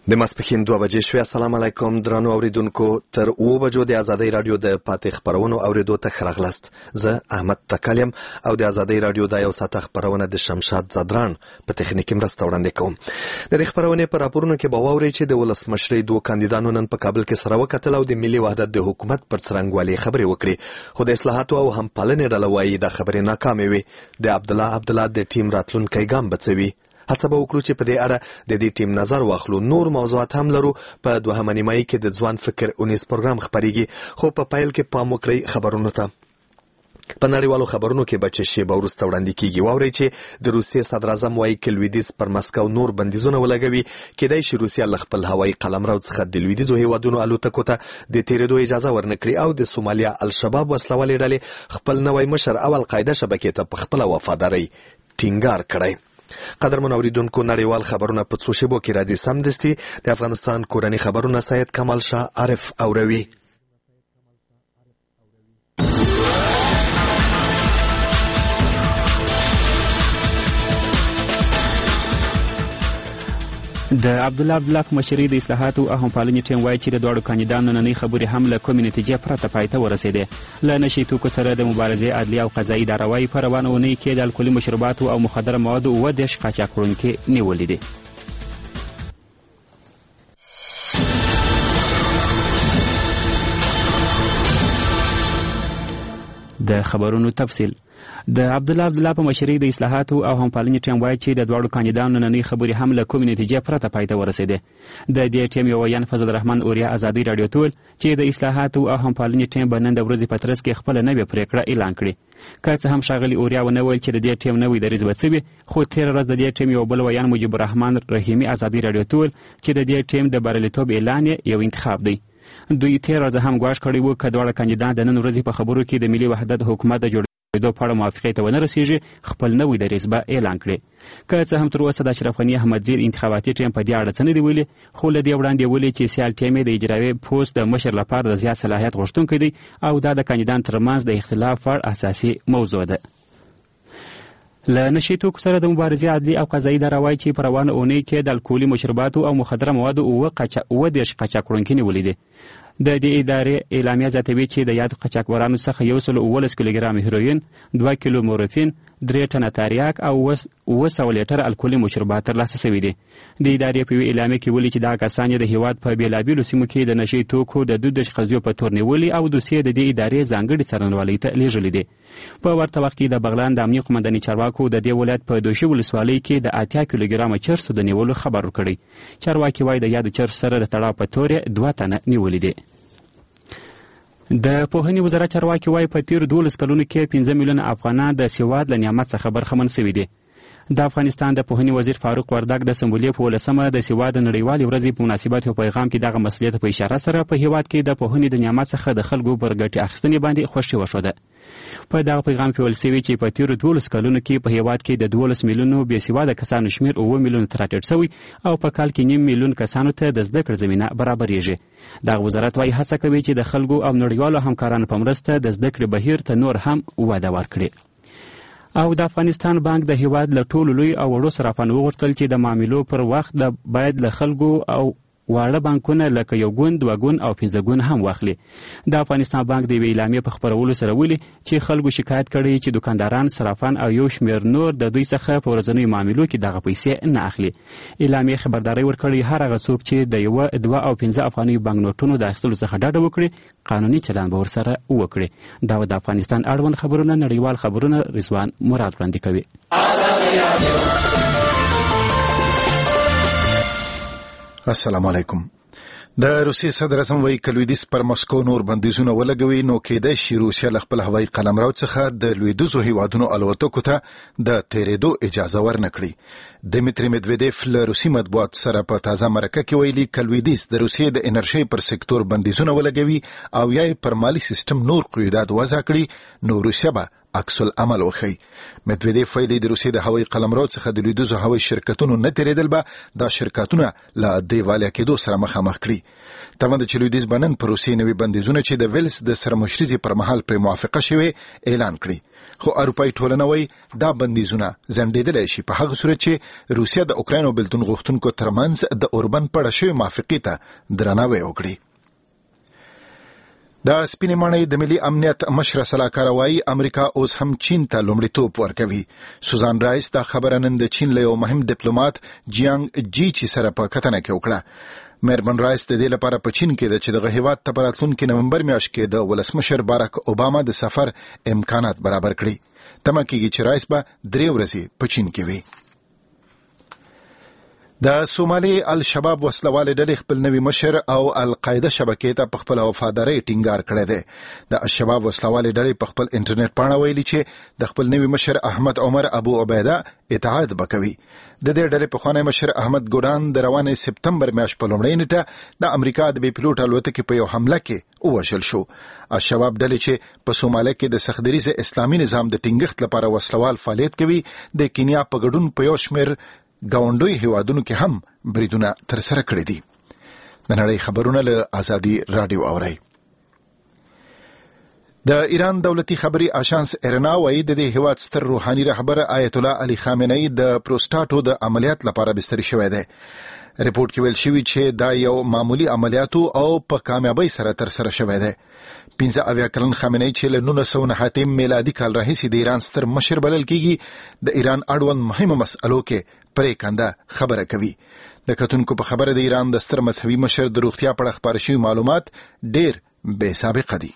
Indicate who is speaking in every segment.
Speaker 1: د ماسپښین 2 بجې شوې. السلام علیکم درنو اوریدونکو. تر 2 بجو د ازادۍ رادیو د پاتې خبرونو اوریدو ته خراغلست. زه احمد تکالیم او د ازادۍ رادیو د یو ساعت خبرونه د شمشاد زدران په تخنیکی مرسته وړاندې کوم. د دې خبرونه په راپورونو کې به واورئ چې د ولسمشرۍ دوه کاندیدانو نن په کابل کې سره وکتل او د ملي وحدت د حکومت پر څرنګوالي خبرې وکړي، خو د اصلاحاتو او همپالنې ډله وایي دا خبرې ناکامې وي. د عبدالله د ټیم راتلونکی ګام بڅوي. هڅه به وکړو چې په دې اړه د دې ټیم نظر واخلو. نور موضوعات هم لرو. په دوهمه نیمایي کې د ځوان فکر اونیس پروګرام خبرېږي، خو په پیل کې پام وکړئ خبرونو ته. په نړیوالو خبرونو کې بچ شي به وروسته وړاندې کیږي. واورئ چې د روسیې صدر اعظم وایي چې لویدیځ پر مسکو نور بندیزونه ولګوي. کېدای شي روسیه له خپل هوایي قلمرو څخه د لویدیځو هیوادونو الوتکو ته د تیرېدو اجازه ورنکړي او د سومالیا الشباب وسلوالې ډلې خپل نوی مشر او القاعده شبکې ته په خپل وفادارۍ ټینګار کړی. قدرمن اوریدونکو، نړیوال خبرونه په څو شیبو کې راځي. سمدستي د افغانستان کورنی خبرونه سید کمال شاه عارف اوروي.
Speaker 2: د عبدالله په مشرۍ د اصلاحاتو او همپالنې ټیم وایي چې د دواړو کاندیدانو نننۍ خبرې هم له کومې نتیجې پرته پای ته ورسېدې. له نشي توکو سره د مبارزې عدلیه او قضایي اداره وایي په روانه اونۍ کې د الکولي مشروباتو او مخدره موادو 10 قاچاق وړونکي نیولي دي. د خبرونو تفصیل. د عبدالله په مشرۍ د اصلاحاتو او همپالنې ټیم وایي چې د دواړو کاندیدانو نننۍ خبرې هم له کومې نتیجې پرته پای ته ورسېدې. د دې ټیم یو ویان فضل الرحمن اوریا ازادۍ رادیو ته ویل چې د اصلاحاتو او همپالنې ټیم به نن د ورځې په ترڅ کې خپله نوې پرېکړه اعلان کړي. که څه هم ښاغلي اوریا ونه ویل چې د دې ټیم نوی دریځ به څه وي، خو تېره ورځ د دې ټیم یو بل ویان مجیب الرحمن رحیمي ازادۍ رادیو ته ویل چې د دې ټیم د بریالیتوب اعلان یو انتخاب دی. دوی تېره ورځ هم ګواښ کړی و که دواړه کاندیدان د نن ورځې په خبرو کې د ملي وحدت حکومت د جوړېدو په اړه موافقې ته ونه رسېږي، خپل نوی دریځ به اعلان کړي. که څه هم تر اوسه د اشرف غني احمدزي انتخاباتي ټیم په دې اړه څه نه دي ویلي، خو له دې وړاندې ویلي چې سیال ټیم یې د اجرایي پوسټ د مشر لپاره د زیات صلاحیت غوښتونکی دی او دا د کاندیدان ترمنځ د اختلاف وړ اساسي موضوع ده. له نشي توکو سره د مبارزې عدلي او قضایي اداره وایي چې په روانه اونۍ کې د الکولي مشروباتو او مخدره موادو 10 قاچاق وړونکي نیولي دي. د دې ادارې اعلامیه زیاتوي چې د یاد قاچاقبرانو څخه 119 کیلوګرام هیروین، 2 کیلو مورفین، 3 ټنه تریاک او 200 لیټر الکولي مشروبات ترلاسه شوي دي. د ادارې په اعلامیه کې ویلي چې دا کسان د هیواد په بیلابیلو سیمو کې د نشي توکو د دود قضیو په تور نیولي او دوسیې د دې ادارې ځانګړي څارنوالۍ ته لیږلي دي. په ورته وخت کې د بغلان د امنیه قومنداني چارواکو د دې ولایت په دوشي ولسوالۍ کې د 80 کیلوګرام چرسو د نیولو خبر ورکړی. چارواکي وایي د یاد چرس سره د تړاو په تور 2 تنه نیولي دي. د پوهنې وزارت چارواکي وایي په تیر 12 کلونو کې 15 میلیونه افغانان د سواد له نعمت څخه برخمن شوي دي. د افغانستان د پوهنې وزیر فاروق وردګ د سمبولې په 10مه د سواد نړیوالې ورځې په مناسبت یو پیغام کې دغه مسلې ته په اشاره سره په هیواد کې د پوهنې د نعمت څخه د خلکو پر ګټې اخیستنې باندې خوښي وښوده. په دغه پیغام کې ویل شوي چې په تیرو 12 کلونو کې په هیواد کې د 12 میلیونو بې سواده کسانو شمېر 9 میلیونو ته راټیټ شوی او په کال کې 9 میلیون کسانو ته د زده کړې زمینه برابرېږي. دغه وزارت وایي هڅه کوي چې د خلکو او نړیوالو همکارانو په مرسته د زده کړې بهیر ته نور هم وده ورکړي. او د افغانستان بانک د هیواد له ټولو لوی او وړو صرافانو وغوښتل چې د معاملو پر وخت باید له خلکو او واړه بانکونه لکه 1 ګوند، 2 ګوند او 5 ګوند هم واخلي. د افغانستان بانک د اعلامیې په خبرولو سره ویلي چې خلکو شکایت کړی چې دکانداران، صرافان او یو شمېر نور د دوی څخه په ورځنیو معاملو کې دغه پیسې نه اخلي. اعلامیې خبرداری ورکړی هر هغه څوک چې د 1، 2 او 5 افغاني بانک نوټونو د اخیستلو څخه ډډه وکړي قانوني چلند به ورسره وکړي. دا د افغانستان اړوند خبرونه نړیوال خبرونه رضوان مراد وړاندې کوي.
Speaker 3: السلام علیکم. د روسیې صدر اعظم وایي که لویدیځ پر مسکو نور بندیزونه ولګوي نو کېدای شي روسیه له خپل هوایي قلمرو څخه د لویدیځو هیوادونو الوتکو ته د تیرېدو اجازه ورنکړي. دمیتری مدویدیف له روسي مطبوعاتو سره په تازه مرکه کې ویلي که لویدیځ د روسیې د انرژۍ پر سکتور بندیزونه ولګوي او یا پر مالي سیستم نور قیودات وضع کړي نو روسیه به عکس العمل وخی. مدویدیف ویلي د روسیې د هوایي قلمرو څخه د لویدیځو هوایي شرکتونو نه تیریدل به دا شرکتونه له دیوالیه کېدو سره مخامخ کړي. تمه ده چې لویدیځ بنن پر روسیې نوي بندیزونه چې د ویلس د سرمشريزي پر مهال پر موافقه شوي اعلان کړي، خو اروپایي ټولنه وایي دا بندیزونه ځنډېدلی شي په هغه صورت چې روسیه د اوکراین او بېلتون غوښتونکو ترمنځ د اوربند په اړه شوې موافقې ته درناوی وکړي. د سپینې ماڼۍ د ملي امنیت مشره سلاکار وايي امریکا اوس هم چین ته لومړیتوب ورکوي. سوزان رایس دا خبره نن د چین له یو مهم ډیپلوماټ جیانګ جی چی سره په کتنه کې وکړه. مېرمن رایس د دې لپاره په چین کې د چې دغه هیواد ته په راتلونکي نومبر میاشت کې د ولسمشر باراک اوباما د سفر امکانات برابر کړي. تمه کېږي چې رایس به 3 ورځې په چین کې وي. د سومالي الشباب وسلوالې ډلې خپل نوي مشر او القاعده شبکې ته په خپل وفادارۍ ټینګار کړی دی. د الشباب وسلوالې ډلې په خپل انټرنیټ پاڼه ویلي چې د خپل نوي مشر احمد عمر ابو عبیده اطاعت وکوي. د دې ډلې پخوانی مشر احمد ګوران د روانې سپتمبر میاشت په لومړۍ نیټه د امریکا د بې پیلوټ الوتکې په یو حمله کې ووژل شو. الشباب ډلې چې په سومالیا کې د سختدریز اسلامي نظام د ټینګښت لپاره وسلوال فعالیت کوي د کینیا په ګډون په یو شمېر ګاونډوي هیوادونو کې هم بریدونه ترسره کړي دي. د نړۍ خبرونه له ازادي رادیو اورئ. د ایران دولتي خبري آژانس ایرنا وايي د دې هیواد ستر روحاني رهبر آیت الله علي خامنه‌ای د پروستاټو د عملیات لپاره بستر شوی دی. ریپورت کې ویل شوی چې دا یو معمولی عملیاتو او په کامیابی سره ترسره شوی دی. 15 کلن خامنه‌ای چې له 1909 میلادي کال راهیسې د ایران ستر مشر بلل کیږي د ایران اړوند مهمه مسألو کې پرې کنده خبره کوي. د کتونکو په خبره د ایران د ستر مذهبي مشر د روغتیا په اړه خبر شوی معلومات ډېر بې سابقه دي.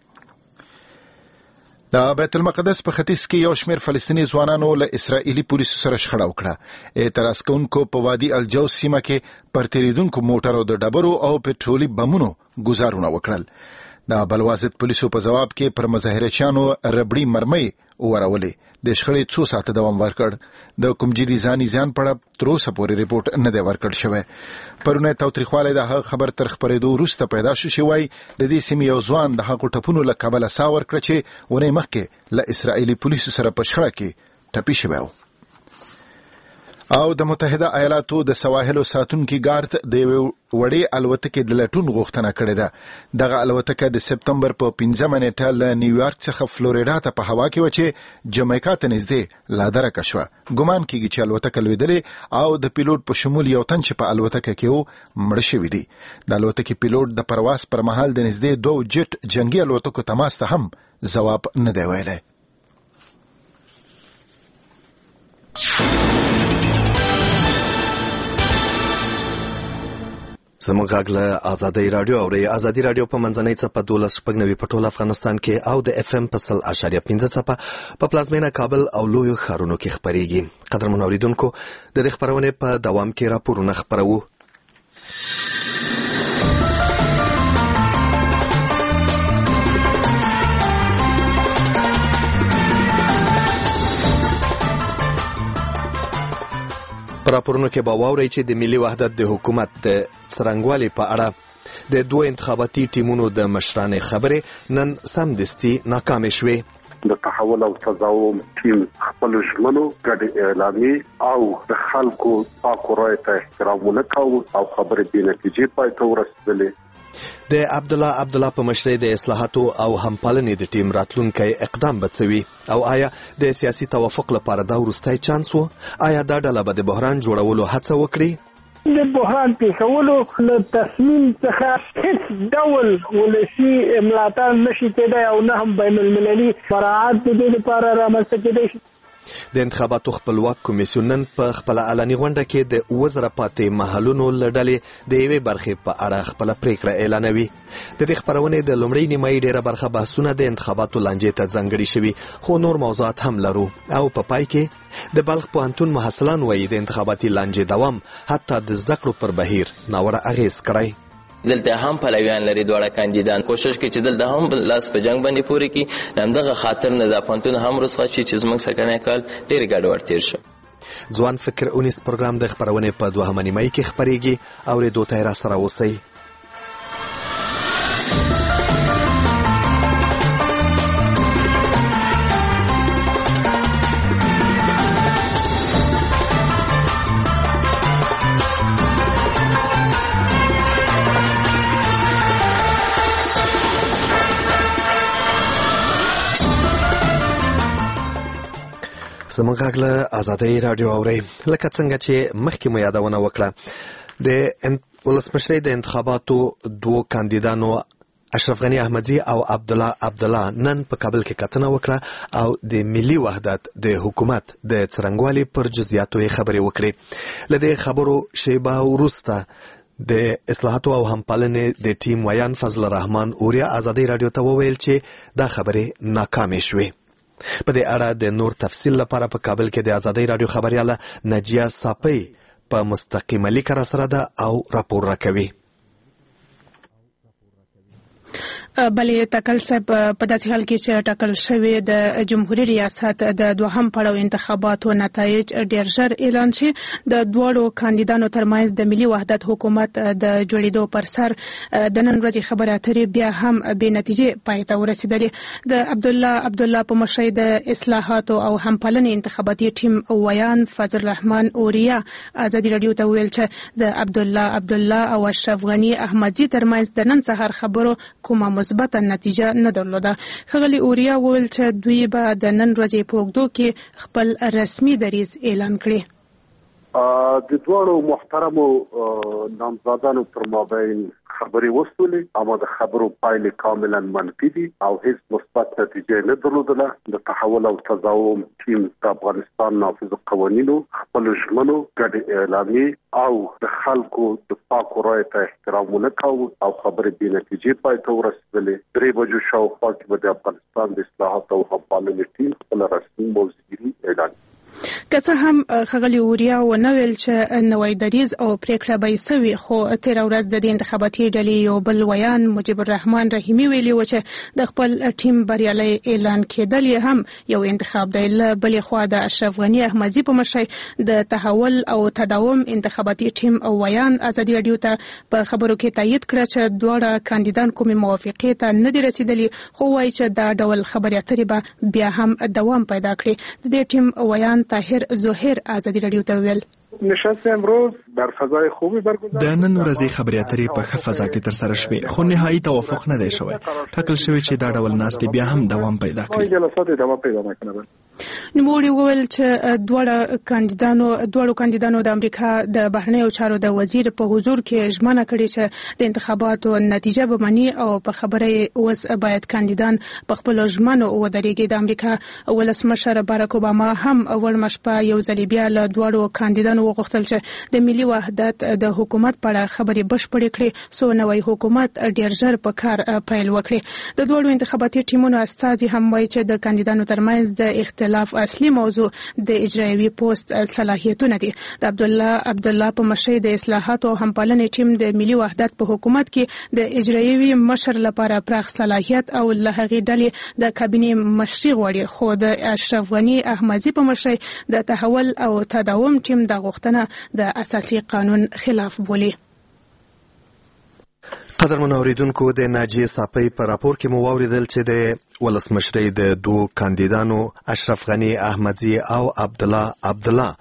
Speaker 3: د بیت المقدس په ختیځ کې یو شمېر فلسطیني ځوانانو له اسرائیلي پولیسو سره شخړه وکړه. اعتراض کوونکو په وادي الجوز سیمه کې پر تیریدونکو موټرو د ډبرو او پټرولي بمونو ګزارونه وکړل. د بلوازت پولیسو په جواب کې پر مظاهرچیانو ربړي مرمۍ ورولې. د شخړې 2 ساعته دوام ورکړ. د کوم جدي ځاني ځان په اړه تر اوسه پورې ریپورت نه دی ورکړل شوی. پرونه تاوتریخوالی د خبر تر خبرېدو وروسته پیدا شو چې وایي د دې سیمې یو ځوان د هغو ټپونو له کبله ساه ورکړه چې ورې مخکې له اسرائیلي پولیسو سره په شخړه کې ټپي شوی و. او د متحده ایالاتو د سواحلو ساتونکي ګارد د وړې الوتکې د لټون غوښتنه کړې ده. دغه الوتکه د سپتمبر په 15 نیټه له نیویارک څخه فلوریدا ته په هوا کې و چې جمیکا ته نږدې لادرکه شوه. ګمان کېږي چې الوتکه لوېدلې او د پیلوټ په شمول یو تن چې په الوتکه کې و مړ شوی دی. د الوتکې پیلوټ د پرواز پر مهال د نږدې 2 جټ جنگي الوتکو تماس ته هم ځواب نه دی ویلی.
Speaker 1: زموږ غږ له ازادي رادیو اوري. ازادي رادیو په منځنۍ څپه 12.9 په ټول افغانستان کې او د اف ام په 100.5 څپه په پلازمینه کابل او لویو ښارونو کې خپرېږي. قدرمن اوریدونکو د دې خبرونې په دوام کې راپورونه خپروو. راپورونو کې به واورئ چې د ملي وحدت د حکومت د څرنګوالي په اړه د 2 انتخاباتي ټیمونو د مشرانې خبرې نن سمدستي ناکامې شوې.
Speaker 4: د تحول او تضامن ټیم خپل ژمنو ګډ اعلامي او د خلکو پاک رایې ته احترام ونکاو او خبرې بې نتیجې پای ته ورسېدلې.
Speaker 1: د عبدالله په مشرۍ د اصلاحاتو او همپالنې د ټیم راتلونکی اقدام بڅوي او آیا د سیاسي توافق لپاره دا وروستی چانس و؟ آیا دا ډله به د بحران جوړولو هڅه وکړي؟
Speaker 5: د بحران پیښولو له تصمیم څخه هیڅ ډول ولسي ملاتړ نشي کېدای او نه هم بین المللي مراعات د دې لپاره رامنځته کېدای شي.
Speaker 1: د انتخاباتو خپلواک کمیسیون نن په خپل اعلاني غونډه کې د 2,000 پاتې محلونو له ډلې د یوې برخې په اړه خپل پریکړه اعلانوي. د دې خپرونې د لومړۍ نیمایي ډیره برخه بحثونه د انتخاباتو لانجې ته ځانګړي شوي، خو نور موضوعات هم لرو او په پای کې د بلخ پوهنتون محصلان وایي د انتخاباتي لانجې دوام حتی د زده کړو پر بهیر ناوړه اغیز کړی.
Speaker 6: دلته هم پلویان لري دواړه کاندیدان کوشش کوي چې دلته هم لاس په جنگ باندې پوري کی همدغه خاطر نظافنتون هم رسخه شي چې زموږ سکنه کال ډیر ګډوډ تیر شو.
Speaker 1: ځوان فکر اونیس پروګرام د خبرونې په 2 نیمایي کې خبرېږي او ریډیو ته را سره اوسئ. زموږ غږ له آزادۍ راډیو اورئ. لکه څنګه چې مخکې مو یادونه وکړه، د ولسمشرۍ د انتخاباتو دوو کاندیدانو اشرف غنی احمدزی او عبدالله عبدالله نن په کابل کې کتنه وکړه او د ملي وحدت د حکومت د څرنګوالي پر جزئیاتو یې خبرې وکړې. له دې خبرو شیبه وروسته د اصلاحاتو او همپالنې د ټیم ویان فضل الرحمن اوریا آزادۍ راډیو ته وویل چې دا خبرې ناکامې شوې. په دې اړه د نور تفصیل لپاره په کابل کې د آزادۍ راډیو خبرياله نجیه صافی په مستقیمه لیک را سره ده او راپور راکوي.
Speaker 7: بلې ټاکل صاحب په داسې حال کې چې ټاکل شوی د جمهوریت ریاست د دوهم پړاو انتخاباتو نتایج ډېر ژر اعلان شي، د دواړو کاندیدانو ترمنځ د ملي وحدت حکومت د جوړېدو پر سر د نن ورځې خبرې اترې بیا هم بې نتیجې پای ته ورسېدلې. د عبدالله په مشرۍ د اصلاحاتو او همپالنې انتخاباتي ټیم ویان فضل الرحمن اوریا ازادي راډیو ته ویل چې د عبدالله او اشرف غنی احمدزی ترمنځ د نن سهار خبرو کومه مثبت نتیجه نه درلوده. ښاغلي اوریا وویل چې دوی به د نن ورځې په اوږدو کې خپل رسمي دریځ اعلان کړي.
Speaker 4: د دوړو محترمو نامزادانو پر مابین خبرې وسولې، اما د خبرو پایلې کاملا منفي دي او هیڅ مثبت نتیجه نه درلودله. د تحول او تضامن ټیم د افغانستان نافذ قوانینو، خپل ژمنو، ګډ اعلامیې او د خلکو د پاکو رایو ته احترام ونه کاوه او خبرې بې نتیجې پای ته ورسېدلې. 3 بجو شاوخوا کې به د افغانستان د اصلاحاتو او همپالنې ټیم خپل رسمي موضوعګیري اعلان کړي.
Speaker 7: که څه هم ښاغلي اوریا ونه ویل چې نوی دریځ او پریکړه به یې سوي، خو تېره ورځ د دې انتخاباتي ډلې یو بل ویان مجیب الرحمن رحیمي ویلي و چې د خپل ټیم بریالی اعلان کېدل یې هم یو انتخاب دی. له بلې خوا د اشرف غنی احمدزي په مشرۍ د تحول او تداوم انتخاباتي ټیم ویان ازادي راډیو ته په خبرو کې تایید کړه چې دواړه کاندیدان کومې موافقې ته نه دي رسیدلي، خو وایي چې دا ډول خبرې اترې به بیا هم دوام پیدا کړي. د دې ټیم ویان طاهر ظهیر آزادی راډیو ته ویل:
Speaker 8: نشست امروز در فضای خوبی برگزار.
Speaker 9: د نن ورځې خبرې اترې په ښه فضا کې ترسره شوې، خو نهایي توافق نه دی شوی. ټاکل شوی چې دا ډول ناستې بیا هم دوام پیدا کړي.
Speaker 8: جلسات ادامه پیدا نکړي.
Speaker 7: نوموړي وویل چې دواړو کاندیدانو د امریکا د بهرنیو چارو د وزیر په حضور کې ژمنه کړې چې د انتخاباتو نتیجه به مني او په خبره اوس باید کاندیدان په خپل ژمنو ودرېږي. د امریکا ولسمشر باراک اوباما هم وړمه شپه یو ځل بیا له دواړو کاندیدانو وغوښتل چې د ملي وحدت د حکومت په اړه خبرې بشپړې کړي، څو نوی حکومت ډېر ژر په کار پیل وکړي. د دواړو انتخاباتي ټیمونو استازي هم وایي چې د کاندیدانو ترمنځ د اختلاف اصلي موضوع د اجرایوي پوسټ صلاحیتونه دي. د عبدالله په مشرۍ د اصلاحاتو او همپالنې ټیم د ملي وحدت په حکومت کې د اجرایوي مشر لپاره پراخ صلاحیت او له هغې ډلې د کابینې مشري غواړي، خو د اشرف غنی احمدزي په مشرۍ د تحول او تداوم ټیم د غوښتنه د اساسي قانون خلاف بولي.
Speaker 1: قدرمن اوریدونکو، د ناجیه صافی په راپور کې مو واوریدل چې د ولسمشرۍ د دوه کاندیدانو اشرف غنی احمدزی او عبدالله عبدالله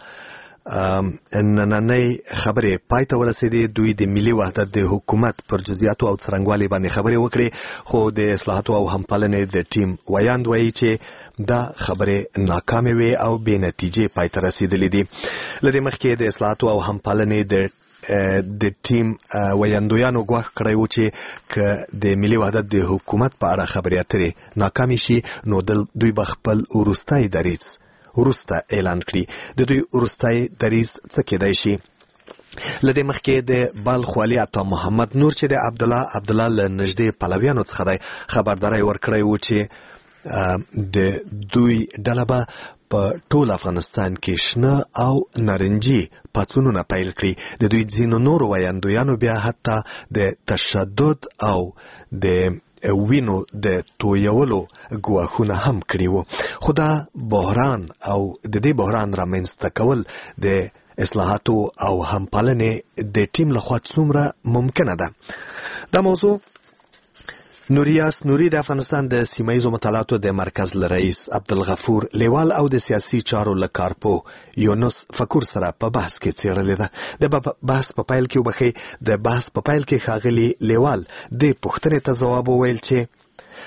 Speaker 1: نننۍ خبرې پای ته ورسېدې. دوی د ملي وحدت د حکومت پر جزئیاتو او څرنګوالي باندې خبرې وکړې، خو د اصلاحاتو او همپالنې د ټیم ویاند وایي چې دا خبرې ناکامې وې او بې نتیجې پای ته رسېدلې دي. له دې مخکې د اصلاحاتو او همپالنې د ټیم ویاندویانو ګواښ کړی و چې که د ملي وحدت د حکومت په اړه خبرې اترې ناکامې شي نو دوی به خپل وروستی دریځ وروسته اعلان کړي. د دوی وروستی دریځ څه کېدای شي؟ له دې مخکې د بلخ والي عطا محمد نور چې د عبدالله له نږدې پلویانو څخه دی خبرداری ورکړی و چې د دوی ډله به په ټول افغانستان کې شنه او نارنجي پاڅونونه پیل کړي. د دوی ځینو نورو ویاندویانو بیا حتی د تشدد او د وینو د تویولو ګواښونه هم کړي وو. خو دا بحران او د دې بحران رامنځته کول د اصلاحاتو او همپالنې د ټیم لخوا څومره ممکنه ده؟ دا موضوع نوریاس نوري د افغانستان د سیمایزو مطالعاتو د مرکز رئیس عبدالغفور لیوال او د سیاسي چارو له کارپو یونس فکور سره په بحث کې څېړلې ده. د بحث په پیل کې ښاغلي لیوال د پوښتنې ته ځواب وویل چې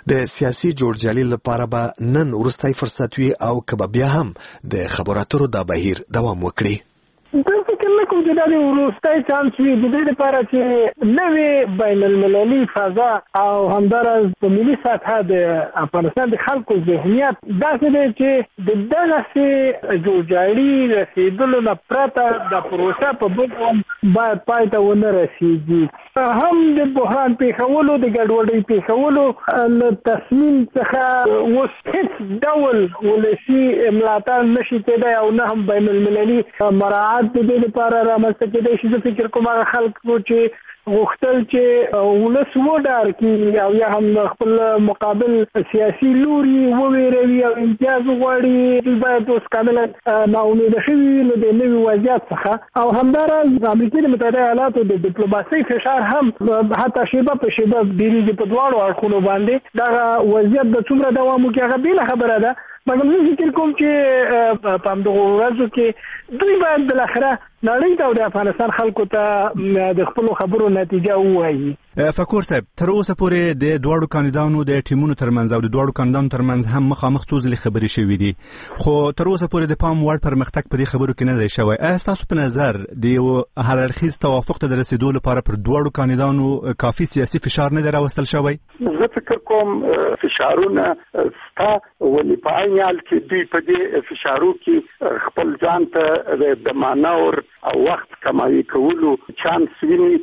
Speaker 1: د سیاسي جوړجاړي لپاره به نن وروستی فرصت وي او که بیا هم د خبرو اترو دا بهیر دوام وکړي.
Speaker 5: زه فکر نه کوم چې دا د وروستی چانس وي د دې لپاره چې نوې بین المللي فضا او همداراز په ملي سطحه د افغانستان د خلکو ذهنیت داسې دی چې د دغسې جوړجاړي رسېدلو نه پرته دا پروسه په بل باید پای ته ونه رسېږي. هم د بحران پېښولو د ګډوډۍ پېښولو له تصمیم څخه اوس هېڅ ډول ولسي ملاتړ نشي کېدی او نه هم بین المللي مراعات د دې لپاره رامنځته کېدی شي. زه فکر کوم هغه خلکو چې غوښتل چې ولس وډار کړي او یا هم خپل مقابل سیاسي لوري وویروي او امتیاز وغواړي دوی باید اوس کاملا ناامیده شوي له دې نوي وضعیت څخه. او همداراز امریکا د متحده ایالاتو د ډیپلوماسۍ فشار هم حتی شیبه په شیبه ډېرېږي په دواړو اړخونو باندې. دغه وضعیت به څومره دوام وکړي هغه بېله خبره ده، مګر زه فکر کوم چې په همدغو ورځو کې دوی باید بالاخره نړۍ ته او د افغانستان خلکو ته د خپلو خبرو نتیجه ووایي.
Speaker 10: فکور صاحب، تر اوسه پورې د دواړو کاندیدانو د ټیمونو ترمنځ او د دواړو کاندیدانو ترمنځ هم مخامخ څو ځلې خبرې شوې دي، خو تر اوسه پورې د پام وړ پرمختګ په دې خبرو کې نه دی شوی. ایا ستاسو په نظر د یو هررخیز توافق ته د رسېدو لپاره پر دواړو کاندیدانو کافي سیاسي فشار نه دی راوستل شوی؟
Speaker 11: زه فکر کوم فشارونه ستا ولې په عین حال کې دوی په دې فشارو کې خپل ځان ته د مانور او وخت کمایي کولو چانس ویني.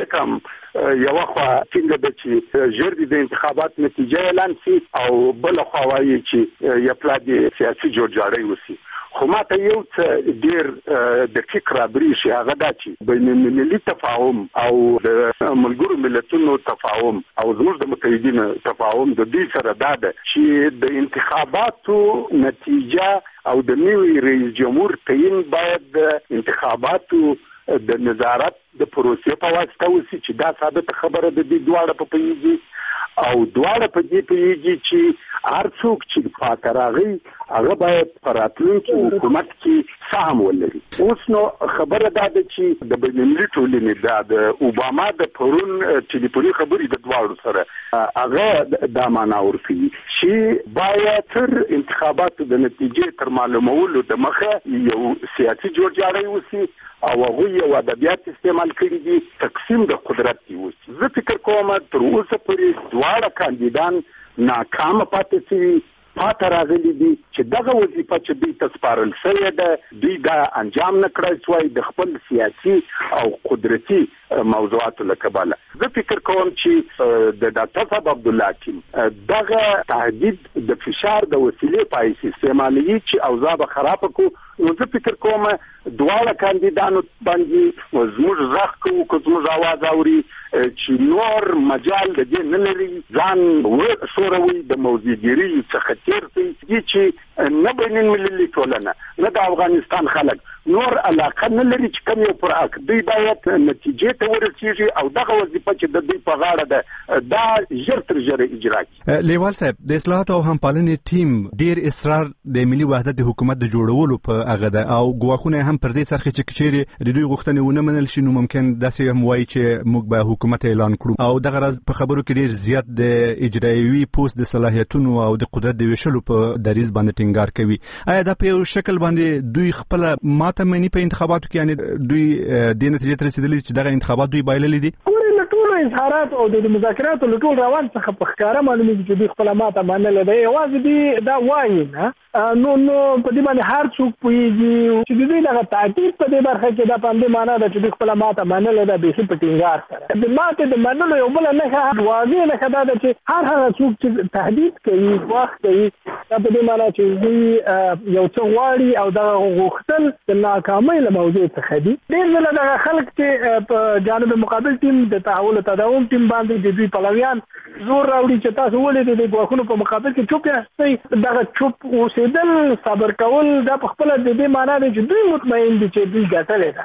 Speaker 11: ځکه یو خوا څنګه د چې ژر د انتخابات نتیجه اعلان شي او بل خوا وایي چې یا پلان سیاسي جوړجاړی وسی. خو ما ته یو څه ډېر د فکر ابري شي هغه دا چې بین المللي تفاهم او د ملګرو ملتونو تفاهم او زموږ د متحدینو تفاهم د دې سره دا ده چې د انتخاباتو نتیجه او د نوي رئیس جمهور تعیین باید د انتخاباتو د نظارت د پروسې په واسطه وسی چې دا ثابت خبره د دې دواړه په پیږي او دواړه په دې پیږي چې هر څوک چې پاتې راغی هغه باید پر راتلونکي حکومت کې سهم ولري. اوس نو خبره دا ده چې د بین المللي ټولنې د اوباما د پرون ټلیفوني خبرې د دواړو سره هغه دا معنا ورکوي چې باید تر انتخاباتو د نتیجې تر معلومولو د مخه یو سیاسي جوړجاړی وسی او هغه یو ادبیات استعمال کړي دي تقسیم د قدرت دی. زه فکر کوم تر اوسه پورې دواړه کاندیدان ناکام پاتې شوي پاتې راغلي دي چې دغه وظیفه چې دوی ته سپارل شوې ده دوی دا انجام نه کړی شوی د خپل سیاسي او قدرتي موضوعاتو له کبله. زه فکر کوم چې د ډاکټر صاحب عبدالله حکیم دغه تهدید د فشار د وسیلې په حیث استعمالوي چې اوضاع به خرابه کړو. نو زه فکر کوم دواړه کاندیدانو باندې زموږ غږ کوو که زموږ اواز اوري چې نور مجال د دې نه لري ځان وښوروي د موضوعګیري څخه تېر شي چې نه بین المللي ټولنه نه د افغانستان خلک نور علاقه نه لري چې کوم یو پر حق دوی باید نتیجې ته ورسیږي او دغه وظیفه چې د دوی په غاړه ده دا ژر تر ژره اجرا کړي.
Speaker 10: لیوال صاحب، د اصلاحاتو او همپالنې ټیم ډیر اصرار د ملي وحدت د حکومت د جوړولو په هغه ده او ګواښونه هم پر دې سرخي چې چیرې د دوی غوښتنې ونه منل شي نو ممکن داسې هم وایي چې موږ به حکومت اعلان کړو او دغه راز په خبرو کې ډیر زیات د اجرایوي پوسټ د صلاحیتونو او د قدرت د ویشلو په دریځ باندې ټینګار کوي. آیا دا په یو شکل باندې دوی خپل ماته مني په انتخاباتو کې، یعنی دوی د نتیجې ته رسیدلي چې دغه انتخابات دوی بایللي دي؟
Speaker 5: ټول اظهارات او د مذاکراتو له ټول روان څخه په ښکاره معلومیږي چې دوی خپله ماته منلې ده. یوازې دوی دا وایي نه نو په دې باندې هر څوک پوهېږي چې د دوی دغه تاکید په دې برخه کې دا په همدې معنا ده چې دوی خپله ماته منلې ده بیخي په ټینګار سره. د ماتې د منلو یو بله نښه واضح نښه دا ده چې هر هغه څوک چې تهدید کوي ګواښ کوي دا په دې معنا چې دوی یو څه غواړي او دغه غوښتل د ناکامۍ له موضوع څخه دي. ډېر ځله دغه خلک چې په جانب مقابل ټیم د تحول تداوم ټیم باندې د دوی پلویان زور راوړي چې تاسو ولې د ګواښونو په مقابل کې چوپ یاستئ. دغه چوپ اوسېدل صبر کول دا په خپله د دې معنا دی چې دوی مطمئن دي چې دوی ګټلې ده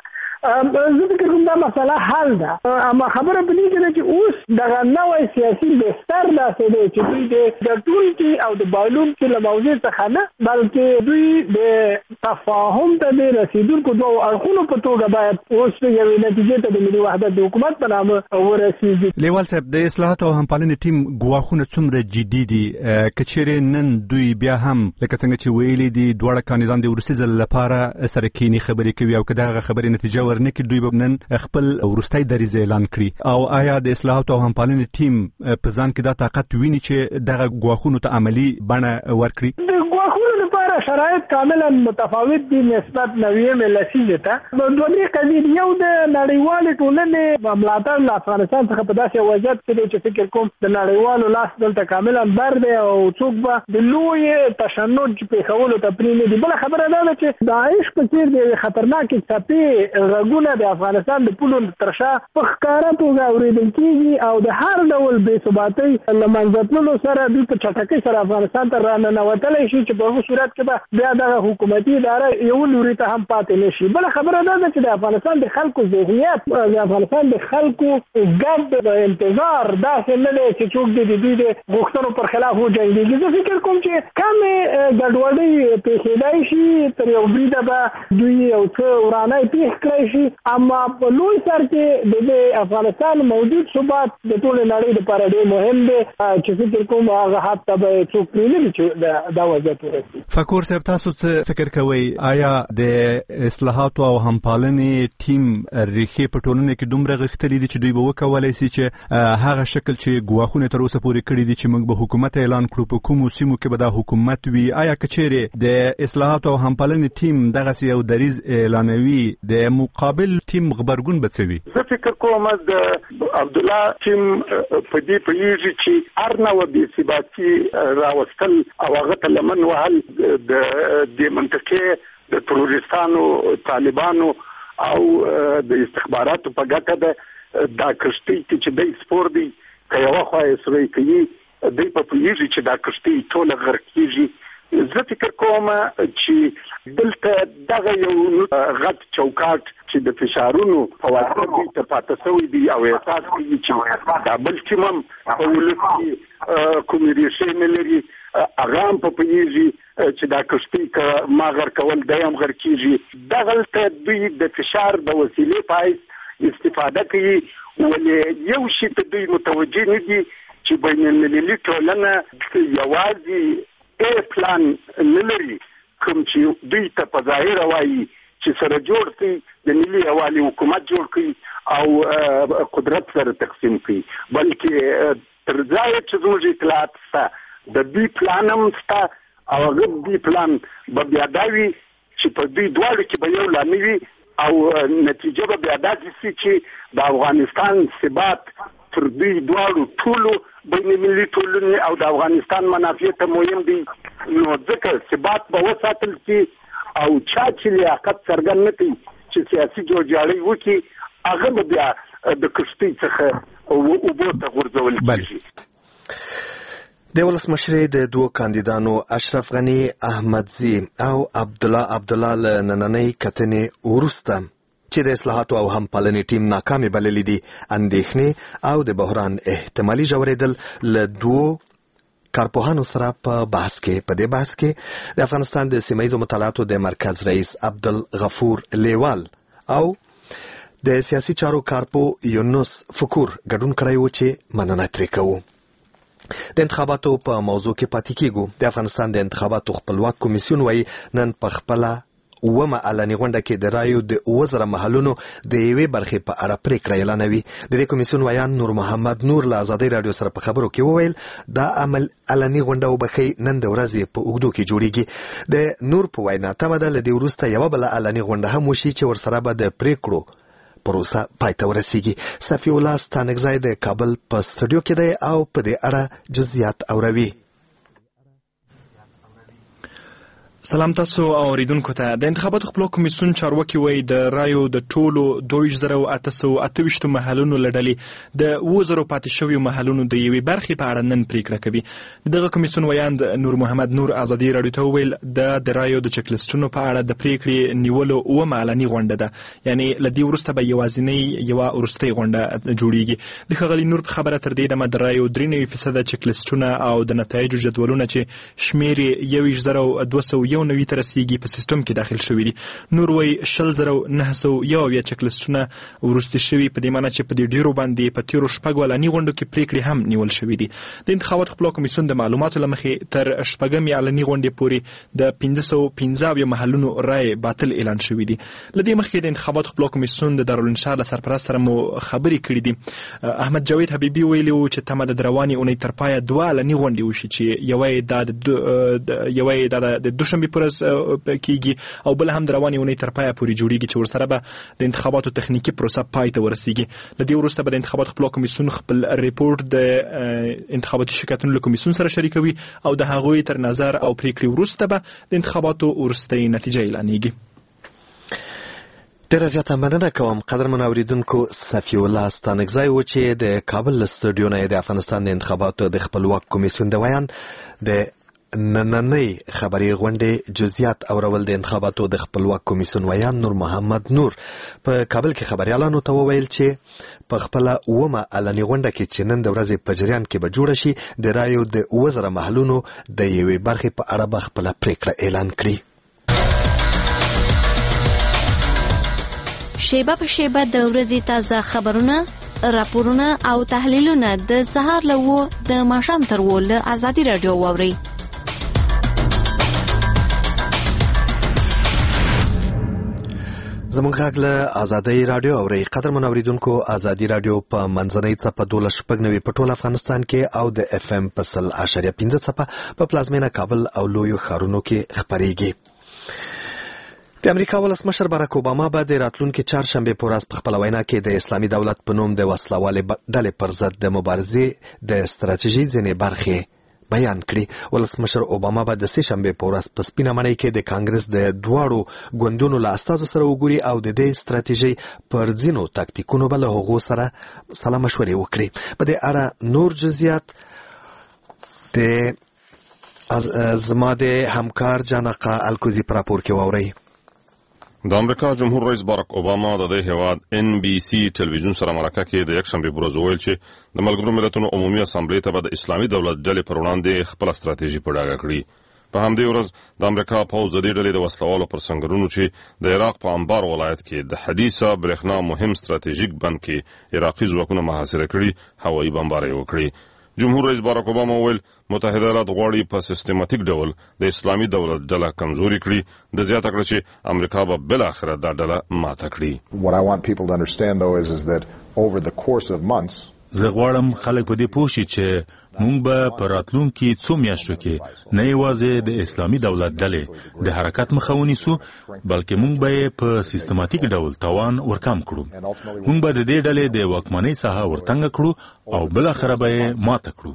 Speaker 5: زه فکر کوم دا مسله حل ده. اما خبره په دې کې چې اوس دغه نوې سیاسي بستر داسې دی چې دوی د ټولګي او د بایلونکي له موضوع څخه نه بلکې دوی د تفاهم ته د رسیدونکو دوه اړخونو په توګه باید اوس یوې نتیجې ته د ملي وحدت د حکومت په نامه ورسیږي.
Speaker 10: لیوال صاحب د اصلاحاتو او همپالنې ټیم ګواښونه څومره جدي دي که چیرې نن دوی بیا هم لکه څنګه چې ویلي دي دواړه کاندیدان د وروستي ځل لپاره سره کینی خبرې کوي او که دغه خبرې نتیجه ورنکړي دوی به نن خپل وروستی دریځ اعلان کړي او آیا د اصلاحاتو او همپالنې ټیم په ځان کې دا طاقت ویني چې دغه ګواښونو ته عملي بڼه ورکړي؟
Speaker 5: د ګواښونو لپاره شرایط کاملا متفاوت دي نسبت نوې لسیزې ته. دوه درې قضیې یو د نړیوالې ټولنې ملاتړ له افغانستان څخه په داسې وضعیت کې دی چې فکر کوم د نړیوالو لاس دلته کاملا بر دی او څوک به د لوی تشنج پېښولو ته پرې نه دي. بله خبره دا ده چې داعش په څېر د خطرناکې څپې غږونه د افغانستان د پولو تر شا په ښکاره توګه اورېدل کېږي او د هر ډول بې ثباتۍ له منځه تللو سره دوی په چټکۍ سره افغانستان ته راننوتلی شي چې په هغه صورت کې به بیا دغه حکومتي اداره یو لوري ته هم پاتې نه شي. بله خبره دا ده چې د افغانستان د خلکو ذهنیت د افغانستان د خلکو ګډ د انتظار داسې نه دی چې څوک د دوی د غوښتنو پر خلاف وجنګېږي. زه فکر کوم چې کمې ګډوډۍ پېښېدای شي تر یو بریده به دوی یو څه ورانی پېښ کړی شي اما په لوی سر کې د افغانستان موجود ثبات د ټولې نړۍ لپاره ډېر مهم دی چې فکر کوم هغه حد ته به څوک پرې نه وي چې دا وضعیت ورسي.
Speaker 10: فکر صاحب تاسو څه فکر کوئ آیا د اصلاحاتو او همپالنې ټیم ریښې په ټولنه کې دومره غښتلي دي چې دوی به وکولی سي چې هغه شکل چې ګواښونه تر اوسه پورې کړي دي چې موږ به حکومت اعلان کړو په کومو سیمو کې به دا حکومت وي آیا که چیرې د اصلاحاتو او همپالنې ټیم دغسې یو دریځ اعلانوي د مقابل ټیم غبرګون به څه وي؟
Speaker 11: زه فکر کوم د عبدالله ټیم په دې پوهېږي چې هر نوع بې ثباتي راوستل او هغه ته لمن وهل د دې منطقې د تروریستانو طالبانو او د استخباراتو په ګټه ده. دا کشتۍ چې دی سپور دی که یوه خوا یې سوی کوي دی په پوهېږي چې دا کشتۍ ټوله غرق کېږي. زه فکر کوم چې دلته دغه یو غټ چوکاټ چې د فشارونو په واسطه دوی ته پاته شوی دی او احساس کوي چې دا بل ټیم هم په ولس کې کومې ریښې نه لري هغه هم په پوهېږي چې دا کشتۍ که ما غر کول دی هم غر کېږي. دغلته دوی د فشار د وسیلې په حیث استفاده کوي ولې یو شي ته دوی متوجه نه دي چې بین المللي ټولنه یوازې پلان نه لري کوم چې دوی ته په ظاهره وایي چې سره جوړ کړي د ملي یووالي حکومت جوړ کړي او قدرت سره تقسیم کړي بلکې تر ځایه چې زموږ اطلاعات شته د بي پلان هم شته او هغه بي پلان به بیا دا وي چې په دوی دواړو کې به یو لا نه وي او نتیجه به بیا داسې شي چې د افغانستان ثبات تر دوی دواړو ټولو بین المللي ټولنې او د افغانستان منافع ته مهم دي نو ځکه ثبات به وساتل شي او چا چې لیاقت څرګند نه کوي چې سیاسي جوړجاړی وکړي هغه به بیا د کشتۍ څخه اوبو ته غورځول کېږي.
Speaker 1: د ولسمشرۍ د دوه کاندیدانو اشرف غني احمدزي او عبدالله له نننۍ کتنې وروسته چې د اصلاحاتو او همپالنې ټیم ناکامې بللې دي اندېښنې او د بحران احتمالي ژورېدل له دوو کارپوهانو سره په دې بحث کې د افغانستان د سیمه ییزو مطالعاتو د مرکز رئیس عبدالغفور لیوال او د سیاسي چارو کارپو یونس فکور ګډون کړی و چې مننه ترې کوو. د انتخاباتو په موضوع کې پاتې کېږو. د افغانستان د انتخاباتو خپلواک کمیسیون وایي نن په خپله اومه علني غونډه کې د رایو د 2000 محلونو د یوې برخې په اړه پریکړه اعلانوي. د دې کمیسیون ویان نور محمد نور له ازادۍ راډیو سره په خبرو کې وویل دا عمل علني غونډه وبخي نن د ورځې په اوږدو کې جوړیږي. د نور په وینا تمه ده له دې وروسته یوه بله علني غونډه هم وشي چې ورسره به د پریکړو پروسه پای ته ورسیږي. صفي الله ستانکزی د کابل په سټوډیو کې دی او په دې اړه جزئیات اوروي.
Speaker 9: سلام تاسو اوریدونکو ته. د انتخاباتو خپلواک کمیسیون چارواکي وایي د رایو د ټولو 28,808 محلونو لړلې د 2000 پاتې شویو محلونو د یوې برخې په اړه نن پریکړه کوي. دغه کمیسیون ویاند نور محمد نور ازادي رادیو ته ویل د رایو د چک لیستونو په اړه د پریکړې نیولو اومه اعلاني غونډه ده، یعنی لدی ورسته به یوازینی یو ورستۍ غونډه جوړیږي. د خغلی نور په خبره تر دې د رایو 93% چک لیستونه او د نتایجو جدولونه چې شمیر 1200 یو نوی تر رسیدي په سیستم کې داخل شوی دي. نور وی 1901 چک لیستونه ورسته شوی، په دې معنی چې په دې ډیرو باندې په تیرو شپږ ولانی غونډو کې پریکړې هم نیول شوې دي. د انتخاباتو خپلواک کمیسیون د معلوماتو لمخې تر شپږمې اعلاني غونډې پورې د 515 محلونو رای باطل اعلان شوی دي. لدې مخکې د انتخاباتو خپلواک کمیسیون د دارالانشا له سرپرست سره مو خبرې کړې دي. احمد جاوید حبیبي ویلي و چې تمه د رواني اونۍ تر پایه دوه اعلاني غونډې وشي چې یوه د دوشنبه پرز کیږي او بل هم د رواني اونۍ تر پایه پورې جوړیږي چې ورسره به د انتخاباتو تخنیکی پروسه پای ته ورسیږي. لدې وروسته به د انتخاباتو خپلواک کمیسیون خپل ریپورت د انتخاباتي شکایتونو له کمیسیون سره شریکوي او د هغوی تر نظر او پریکړې وروسته به د انتخاباتو وروستۍ نتیجه اعلانیږي.
Speaker 1: ډیره زیاته مننه کوم قدرمن اوریدونکو. صفی الله ستانکزی و چې د کابل استودیو نه د افغانستان د انتخاباتو د خپلواک کمیسیون د ویان د نننۍ خبري غونډې جزئیات اورول د انتخاباتو د خپلواک کمیسیون ویان نور محمد نور په کابل کې خبريالانو ته وویل چې په خپل اومه اعلاني غونډه کې چې نن د ورځې په جریان کې به جوړ شي د رایو د 2000 محلونو د یوې برخې په اړه به خپل پریکړه اعلان کړي.
Speaker 12: شیبه په شیبه د ورځې تازه خبرونه، راپورونه او تحلیلونه د سهار له د ماښام تر له ازادي رادیو واوري.
Speaker 1: زمونږ غږ له ازادي رادیو اوري. قدرمن اوریدونکو، ازادي رادیو په منځنۍ څپه 12.9 په ټول افغانستان کې او د اف ام په 0.5 څپه په پلازمینه کابل او لویو ښارونو کې خبريږي. د امریکا ولسمشر باراک اوباما به د راتلونکي چهارشنبه په ورځ په خپل وینا کې د اسلامي دولت په نوم د وسلوالې ډلې پر ضد د مبارزې د ستراتیژي ځینې برخې بیان کړي. ولسمشر اوباما به د سه شنبه په ورځ په سپینه مړۍ کې د کانګرس د دواړو ګوندونو له استازو سره وګوري او د دې ستراتیژي پر ځینو تاکتیکونو به له هغو سره سلا مشورې وکړي. په دې اړه نور جزئیات د زما د همکار جانقه الکوزي پر راپور کې واوري.
Speaker 13: د امریکا جمهور رئیس باراک اوباما د دې هیواد NBC ټلویزیون سره مرکه کې د یکشنبه په ورځ ویل چې د ملګرو ملتونو عمومي اسامبلې ته به د اسلامي دولت ډلې پر وړاندې خپل ستراتیژي په ډاګه کړي. په همدې ورځ د امریکا پوځ د دې ډلې د وسلوالو پر سنگرونو چې د عراق په انبار ولایت کې د حدیثه برېښنا مهم ستراتیژیک بند کې عراقي ځواکونه محاصره کړي هوایي بمبارۍ وکړي. جمهور رئیس باراک اوباما ویل متحده ایالات غواړي په سیستماتیک ډول د اسلامي دولت ډله کمزوري کړي. د زیاته کړ چې امریکا به بل اخر دا ډله ماته کړي.
Speaker 14: What I want people to understand though is that over the course of months
Speaker 15: زه غواړم خلک په دې پوه شي چې موږ به په راتلونکي څو میاشتو کې نه یوازې د اسلامي دولت ډلې د حرکت مخه ونیسو، بلکې موږ به په سیستماتیک ډول توان ورکم کړو. موږ به د دې ډلې د واکمنۍ ساحه ورتنګ کړو او بل اخر به ماته کړو.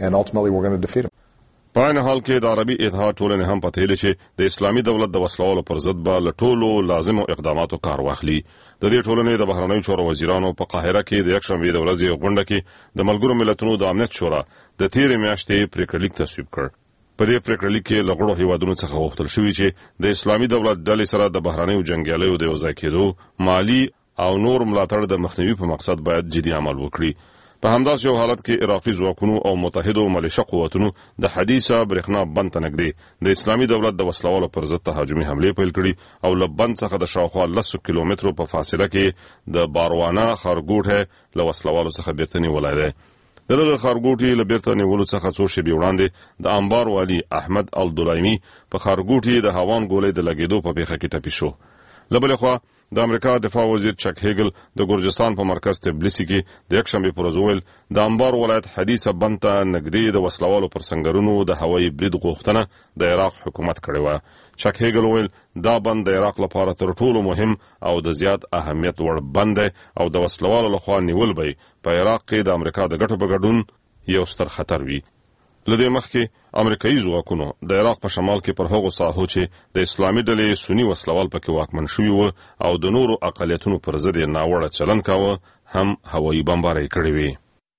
Speaker 13: په عین حال کې د عربي اتحاد ټولنې هم پته لري چې د اسلامي دولت د وسلوالو پر ضد به له ټولو لازمو اقداماتو کار واخلي. د دې ټولنې د بهرنیو چارو وزیرانو په قاهره کې د یکشنبه د ورځې غونډه کې د ملګرو ملتونو د امنیت شورا د تیرې میاشتې پریکړلیک تصویب کړ. په دې پریکړلیک کې له غړو هیوادونو څخه غوښتل شوی چې د اسلامي دولت ډلې سره د بهرنیو جنگیالیو د یوځای کېدو مالی او نور ملاتړ د مخنیوي په مقصد باید جدي عمل وکړي. په همداسې یو حالت کې عراقي ځواکونو او متحدو ملیشه قوتونو د حدیثه برېښنا بند ته نږدې د اسلامي دولت د وسلوالو پر ضد تهاجمي حملې پیل کړي او له بند څخه د شاوخوا 10 کیلومترو په فاصله کې د باروانه خارګوټه له وسلوالو څخه بیرته نیولای دی. دغه خارګوټي له بیرته نیولو څخه څو شېبې وړاندې د انبار والی احمد الدلایمی په خارګوټي د هوان ګولې د لګیدو په پیښه کې ټپي شو. له بلې خوا د امریکا دفاع وزیر چک هیګل د ګورجستان په مرکز تبلیسي کې د یکشنبه په ورځ ویل د انبار ولایت حدیثه بند ته نږدې د وسلوالو پر سنگرونو د هوایي برید غوښتنه د عراق حکومت کړې وه. چک هیګل ویل دا بند د عراق لپاره تر ټولو مهم او د زیات اهمیت وړ بند دی او د وسلوالو لخوا نیول به په عراق کې د امریکا د ګټو په ګډون یو ستر خطر وي. لدې مخکې امریکایي ځواکونو د عراق په شمال کې پر هغو ساحو چې د اسلامي ډلې سنی وسلوال پکې واکمن شوي وو او د نورو اقلیتونو پر ضد یې ناوړه چلند کاوه هم هوایي بمبارۍ کړې وې.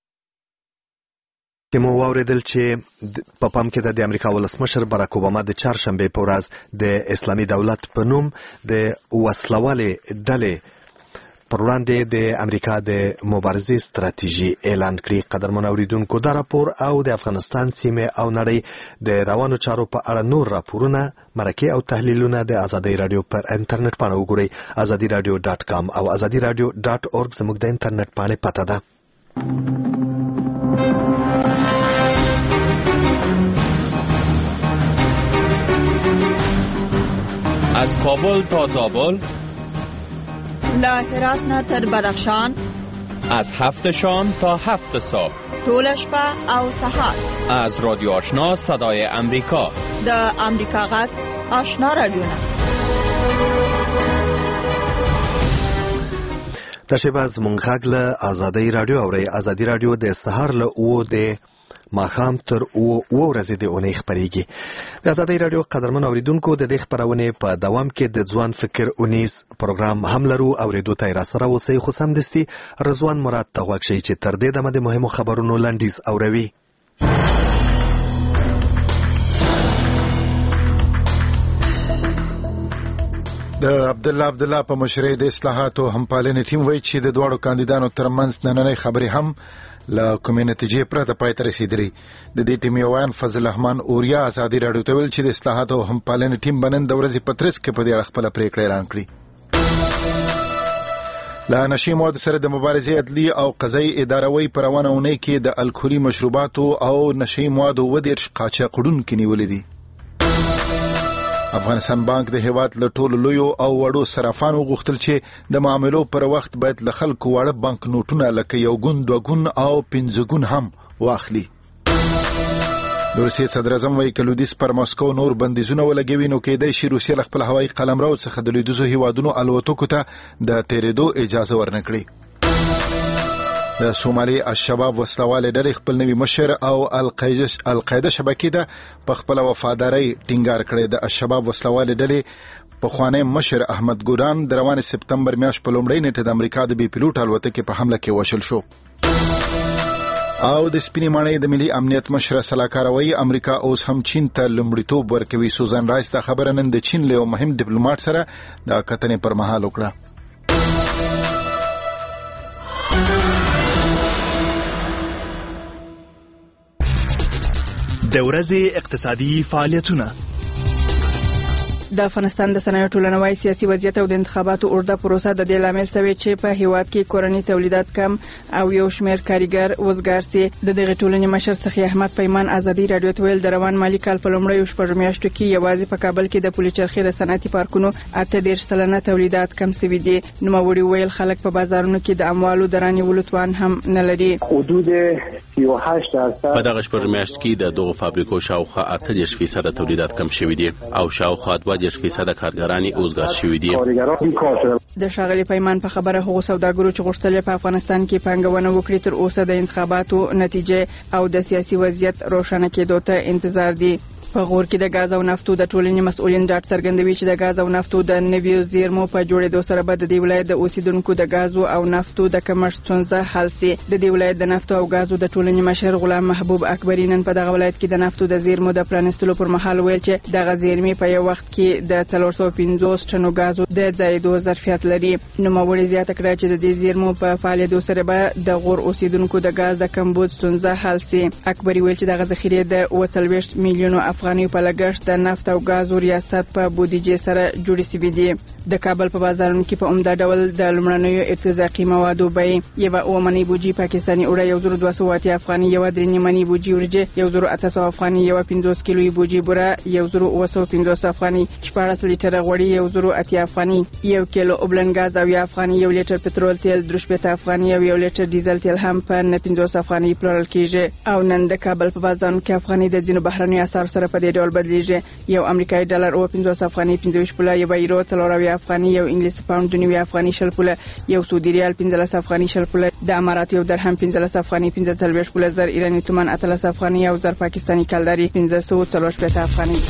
Speaker 1: مو واوریدل چې په پام کې د امریکا ولسمشر باراک اوباما د چهارشنبه په ورځ د اسلامي دولت په نوم د وسلوالې ډلې پر وړاندې د امریکا د مبارزې ستراتیژي اعلان کړي. قدرمن اوریدونکو دا راپور او د افغانستان سیمه او نړۍ د روانو چارو په اړه نور راپورونه مرکه او تحلیلونه د ازادي رادیو پر انټرنیټ باندې وګورئ. azadiradio.com او azadiradio.org زموږ د انټرنیټ باندې پته ده.
Speaker 16: از کابل تا زابل،
Speaker 17: له هرات نه تر بدخشان،
Speaker 16: از 7 شام تا 7 صبح،
Speaker 17: طول شپه او سحر،
Speaker 16: از رادیو آشنا صدای امریکا،
Speaker 17: د امریکا غږ آشنا رادیو.
Speaker 1: تاسو به زموږ غږ له ازادي رادیو اورئ. ازادي رادیو د سحر له او د ماښام تر او ورځې د اونۍ خبرېږي. د ازادي رادیو قدرمن اوریدونکو د دې خبرونې په دوام کې د ځوان فکر اونیز پروګرام هم لرو. اوریدو ته را سره اوسئ. خو سمدستي رضوان مراد ته غوږ شئ چې تر دې دمه د مهمو خبرونو لنډیز اوروي.
Speaker 3: د عبدالله په مشرۍ د اصلاحاتو همپالنې ټیم وایي چې د دواړو کاندیدانو ترمنځ نننۍ خبرې هم له کومې نتیجې پرته پای ته رسېدلې. د دې ټیم یوان فضل الرحمن اوریا ازادي راډیو ته ویل چې د اصلاحاتو همپالنې ټیم به نن د ورځې په 30 کې په دې اړه خپله پرېکړه اعلان کړي. له نشي موادو سره د مبارزې عدلي او قضایي اداروي په روانه اونۍ کې د الکولي مشروباتو او نشي موادو 20 قاچاقړونکي نیولې دي. افغانستان بانک د هیواد له ټولو لویو او وړو صرافانو غوښتل چې د معاملو پر وخت باید له خلکو واړه بانک نوټونه لکه 1 ګون 2 ګون او 5 ګون هم واخلي. د روسیې صدر اعظم وایي که لویدیځ پر مسکو نور بندیزونه ولګوي نو کېدای شي روسیه له خپل هوایي قلمرو څخه د لویدیځو هیوادونو الوتکو ته د تېرېدو اجازه ورنکړي. د سومالي الشباب وسلوالې ډلې خپل نوي مشر او القاعده شبکې ده په خپل وفادارۍ ټینګار کړی. د الشباب وسلوالې ډلې پخوانی مشر احمد ګوران د روان سپتمبر میاشت په لومړۍ نیټه د امریکا د بي پیلوټ الوتکې په حمله کې وشل شو. او د سپینې ماڼۍ د ملي امنیت مشر سلاکار وایي امریکا اوس هم چین ته لومړیتوب ورکوي. سوزان رایس دا خبره نن د چین له یو مهم ډیپلوماټ سره د کتنې پر مهال وکړه.
Speaker 9: د ورځې اقتصادي فعالیتونه.
Speaker 18: د افغانستان د صنایعو ټولنوي سیاسي وضعیت او د انتخاباتو اوږده پروسه د دې لامل شوی چې په هیواد کې کورنۍ تولیدات کم او یو شمېر کارګر وزګار سي. د دغه ټولنې مشر سخي احمد پیمان ازادي رادیو ته ویل د روان مالي کال په لومړیو شپږ میاشتو کې یوازې په کابل کې د پولي چرخې د صنعتي پارکونو 38% تولیدات کم شوي دي. نوموړي ویل خلک په بازارونو کې د اموالو د رانیولو توان هم نه لري.
Speaker 19: حدود 38%
Speaker 20: په دغه شپږ میاشت کې د دغو فابریکو شاوخوا 38% تولیدات کم شوي دي او شاوخوا 20% کارګرانی اوزګار شوي دي.
Speaker 18: د شاغلي پیمان په خبره هغو سوداګرو چې غوښتل په افغانستان کې پانګونه وکړي تر اوسه د انتخاباتو نتیجه او د سیاسي وضعیت روښانه کېدو ته انتظار دي. په غور کې د غاز او نفتو د ټولنې مسؤلین ډاډ څرګندوي چې د غاز او نفتو د نویو زیرمو په جوړېدو سره به د دې ولایت د اوسیدونکو د غاز او نفتو د کمښت ستونزه حل شي. د دې ولایت د نفتو او غازو د ټولنې مشر غلام محبوب اکبری نن په دغه ولایت کې د نفتو د زیرمو د پرانستلو پر مهال ویل چې دغه زیرمې په یو وخت کې د 450 ټنو غازو د ځایدو ظرفیت لري. نوموړي زیاته کړه چې د دې زیرمو په فعالیتو سره به د غور اوسیدونکو د غاز د کمبود ستونزه حل شي. اکبری ویل چې دغه ذخیره د 40 میلیونو افغانیو په لګښت د نفت او غازو ریاست په بودیجه سره جوړې شوې دي. د کابل په بازارونو کې په عمده ډول د لومړنیو ارتزاقي موادو بیې یو اومنی بوجي پاکستاني اوړه 1280 افغاني، یو درې نیمنی بوجي ورجه 1800 افغاني، یو 50 کیلوي بوجي بوره 1950 افغاني، 14 لیټره غوړي 1080 افغاني، 1 کیلو اوبلن غاز او 1 افغاني، 1 لیټر پټرول تیل 3 افغاني او 1 لیټر ډیزل تیل هم په 50 افغاني پلورل کیږي. او نن د کابل په بازارونو کې افغاني د ځینو بهرنیو اسعارو سره سره په دې ډول بدلیږي. یو امریکایي ډالر 50 افغاني 25 پوله، یو یورو 4 افغاني، یو انګلیسي پاوند 9 افغاني 0 پوله، یو سعودي ریال 15 افغاني 0 پوله، د امارات یو درهم 15 افغاني 15 پوله، زر ایرانی تومان 18 افغاني او زر پاکستانی کلداري 1540 افغاني.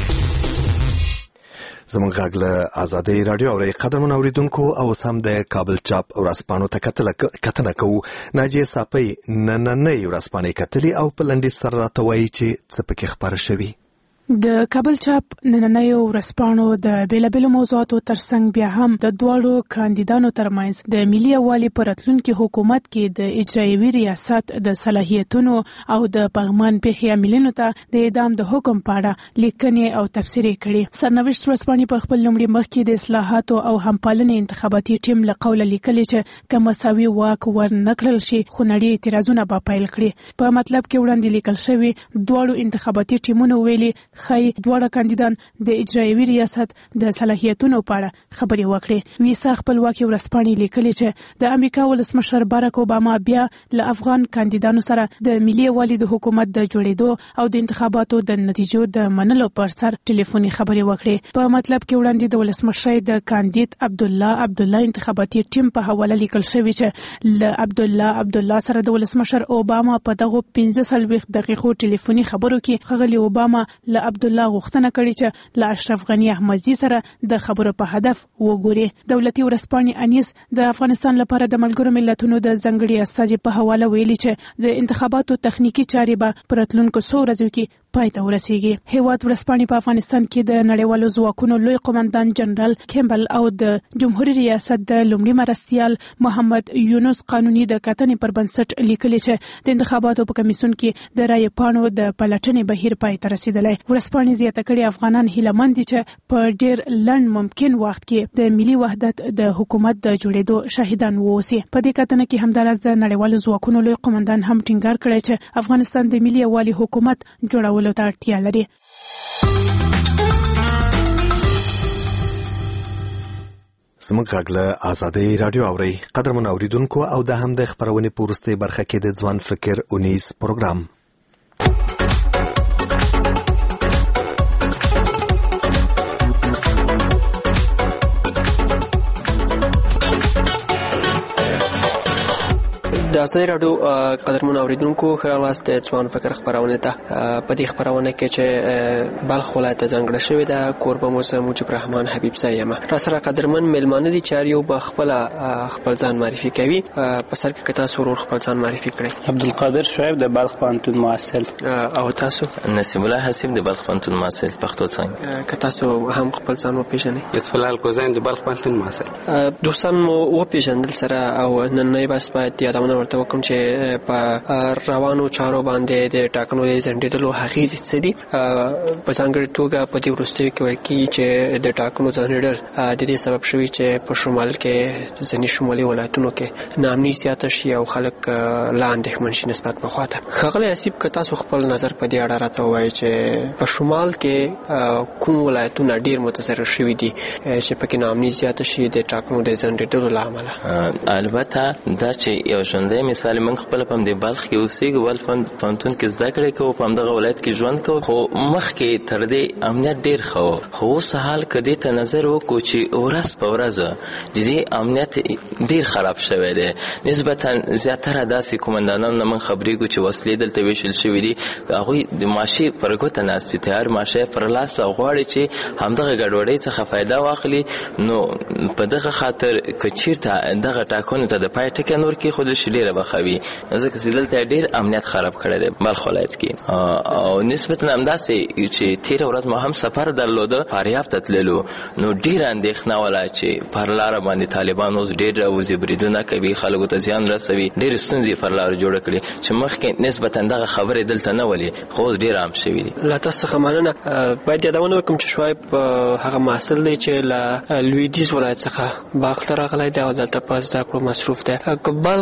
Speaker 1: زموږ غږ له آزادۍ راډیو اوري. قدرمن اوریدونکو او سم د کابل چاپ ورځپاڼو ته کتنه کوو. ناجیه صافی نننۍ ورځپاڼې کتلې او په لنډیز سره راته وایي چې څه پکې خپاره شوي.
Speaker 7: د کابل چاپ نننۍ ورځپاڼو د بیلابیلو موضوعاتو ترڅنګ بیا هم د دواړو کاندیدانو ترمنځ د ملي یووالي په راتلونکي حکومت کې د اجرایوي ریاست د صلاحیتونو او د پغمان پیښې عاملینو ته د اعدام د حکم په اړه لیکنې او تبصرې کړي. سرنوشت ورځپاڼې په خپل لومړي مخ کې د اصلاحاتو او همپالنې انتخاباتي ټیم له قوله لیکلي چې که مساوي واک ورنکړل شي خو نړۍ اعتراضونه به پیل کړي. په مطلب کې وړاندې لیکل شوی دواړو انتخاباتي ټیمونو ویلي خای دواړه کاندیدان د اجرایوي ریاست د صلاحیتونو په اړه خبرې وکړي. ویسا خپلواکي ورځپاڼې لیکلي چې د امریکا ولسمشر باراک اوباما بیا له افغان کاندیدانو سره د ملي یووالي د حکومت د جوړېدو او د انتخاباتو د نتیجو د منلو پر سر ټلیفوني خبرې وکړي. په مطلب کې وړاندې د ولسمشر د کاندید عبدالله انتخاباتي ټیم په حواله لیکل شوی چې له عبدالله سره د ولسمشر اوباما په دغه 15 دقیقو ټلیفوني خبرو کې ښاغلي اوباما له عبدالله غوښتنه کړې چې له اشرف غنی احمدزي سره د خبرو په هدف وګوري. دولتي ورځپاڼې انیس د افغانستان لپاره د ملګرو ملتونو د ځنګړي استازي په حواله ویلي چې د انتخاباتو تخنیکی چارې به پر راتلونکو څو ورځو کې پای ته ورسیږي. هیواد ورځپاڼې په افغانستان کې د نړیوالو ځواکونو لوی قومندان جنرال کیمبل او د جمهوریت ریاست د لومړي مرستیال محمد یونس قانوني د کتنې پر بنسټ لیکلي چې د انتخاباتو په کمیسیون کې د رایې پاڼو د پلټنې بهیر پای ته رسیدلی. ورځپاڼې زیاته کړې افغانان هیلهمند دي چې په ډیر لنډ ممکن وخت کې د ملي وحدت د حکومت د جوړېدو شاهدان ووسی. په دې کتنه کې همدارس د نړیوالو ځواکونو لوی قومندان هم ټینګار کړی چې افغانستان د ملي یووالي حکومت جوړولو ته اړتیا لري.
Speaker 1: زموږ غږ له آزادۍ راډیو اوري. قدرمن اوریدونکو او د هم د خبرونې په وروستۍ برخه کې د ځوان فکر اونیز پروګرام.
Speaker 21: د آزادۍ راډیو قدرمن اوریدونکو ښه راغلاست د ځوان فکر خپرونې ته. په دې خپرونه کې چې بلخ ولایت ته ځانګړې شوې ده کوربه مو زه مجيب رحمان حبیب صاحب یم. را سره قدرمن میلمانه دي چې یو به خپل ځان معرفي کوي. په سر کې تاسو ورور خپل ځان معرفي کړئ.
Speaker 22: عبدالقادر شعیب د بلخ پوهنتون محصل.
Speaker 21: او تاسو؟
Speaker 6: نسیم الله حسیب د بلخ پوهنتون محصل پښتو څانګه.
Speaker 21: که تاسو هم خپل ځان وپېژنئ.
Speaker 22: یوسف الله الکوزایم د بلخ پوهنتون محصل.
Speaker 21: دوستان مو وپېژندل سره او نننۍ بس باید یادونه ورته وکړم چې په روانو چارو باندې د ټاکنو د ځنډېدلو اغېزې څه دي. په ځانګړې توګه په دې وروستیو کې ویل کېږي چې د ټاکنو ځنډېدل د دې سبب شوي چې په شمال کې ځینې شمالي ولایتونو کې ناامني زیاته شي او خلک لا اندېښمن شي نسبت پخوا ته. ښاغلی حسیب که تاسو خپل نظر په دې اړه راته ووایئ چې په شمال کې کوم ولایتونه ډېر متضرر شوي دي چې پکې ناامني زیاته شي د ټاکنو د ځنډېدلو له امله.
Speaker 6: البته دا چې یو ژوندی مثال موږ خپل په دې بلخ کې اوسېږو، بلخ پوهنتون کې زده کړې کوو، په همدغه ولایت کې ژوند کوو، خو مخکې تر دې امنیت ډېر ښه و. خو اوس حال که دې ته نظر وکړو چې ورځ په ورځ د دې امنیت ډېر خراب شوی دی. نسبتا زیاتره داسې قومندانانو نه موږ خبرېږو چې وسلې دلته ویشل شوي دي، هغوی د ماشې پر ګوته ناست دي، تیار ماشه پر لاس غواړي چې همدغه ګډوډۍ څخه فایده واخلي. نو په دغه خاطر که چېرته دغه ټاکنو ته د پای ټکی نور کېښودل شي ډېره به ښه وي، ځکه چې دلته ډېر امنیت خراب کړی دی بلخ ولایت کې. او نسبتا همداسې چې تېره ورځ ما هم سفر درلوده، فاریاب ته تللو، نو ډېره اندېښنه وله چې پر لاره باندې طالبان اوس ډېر راوځي، بریدونه کوي، خلکو ته زیان رسوي، ډېرې ستونزې پر لاره جوړه کړي چې مخکې نسبتا دغه خبرې دلته نه ولې، خو اوس ډېر عام شوي دي.
Speaker 21: له تاسو څخه مننه. باید یادونه وکړم چې شعیب هغه محصل دی چې له لویدیځ ولایت څخه بلخ ته راغلی دی او دلته په زده کړو مصروف دی. که بلخ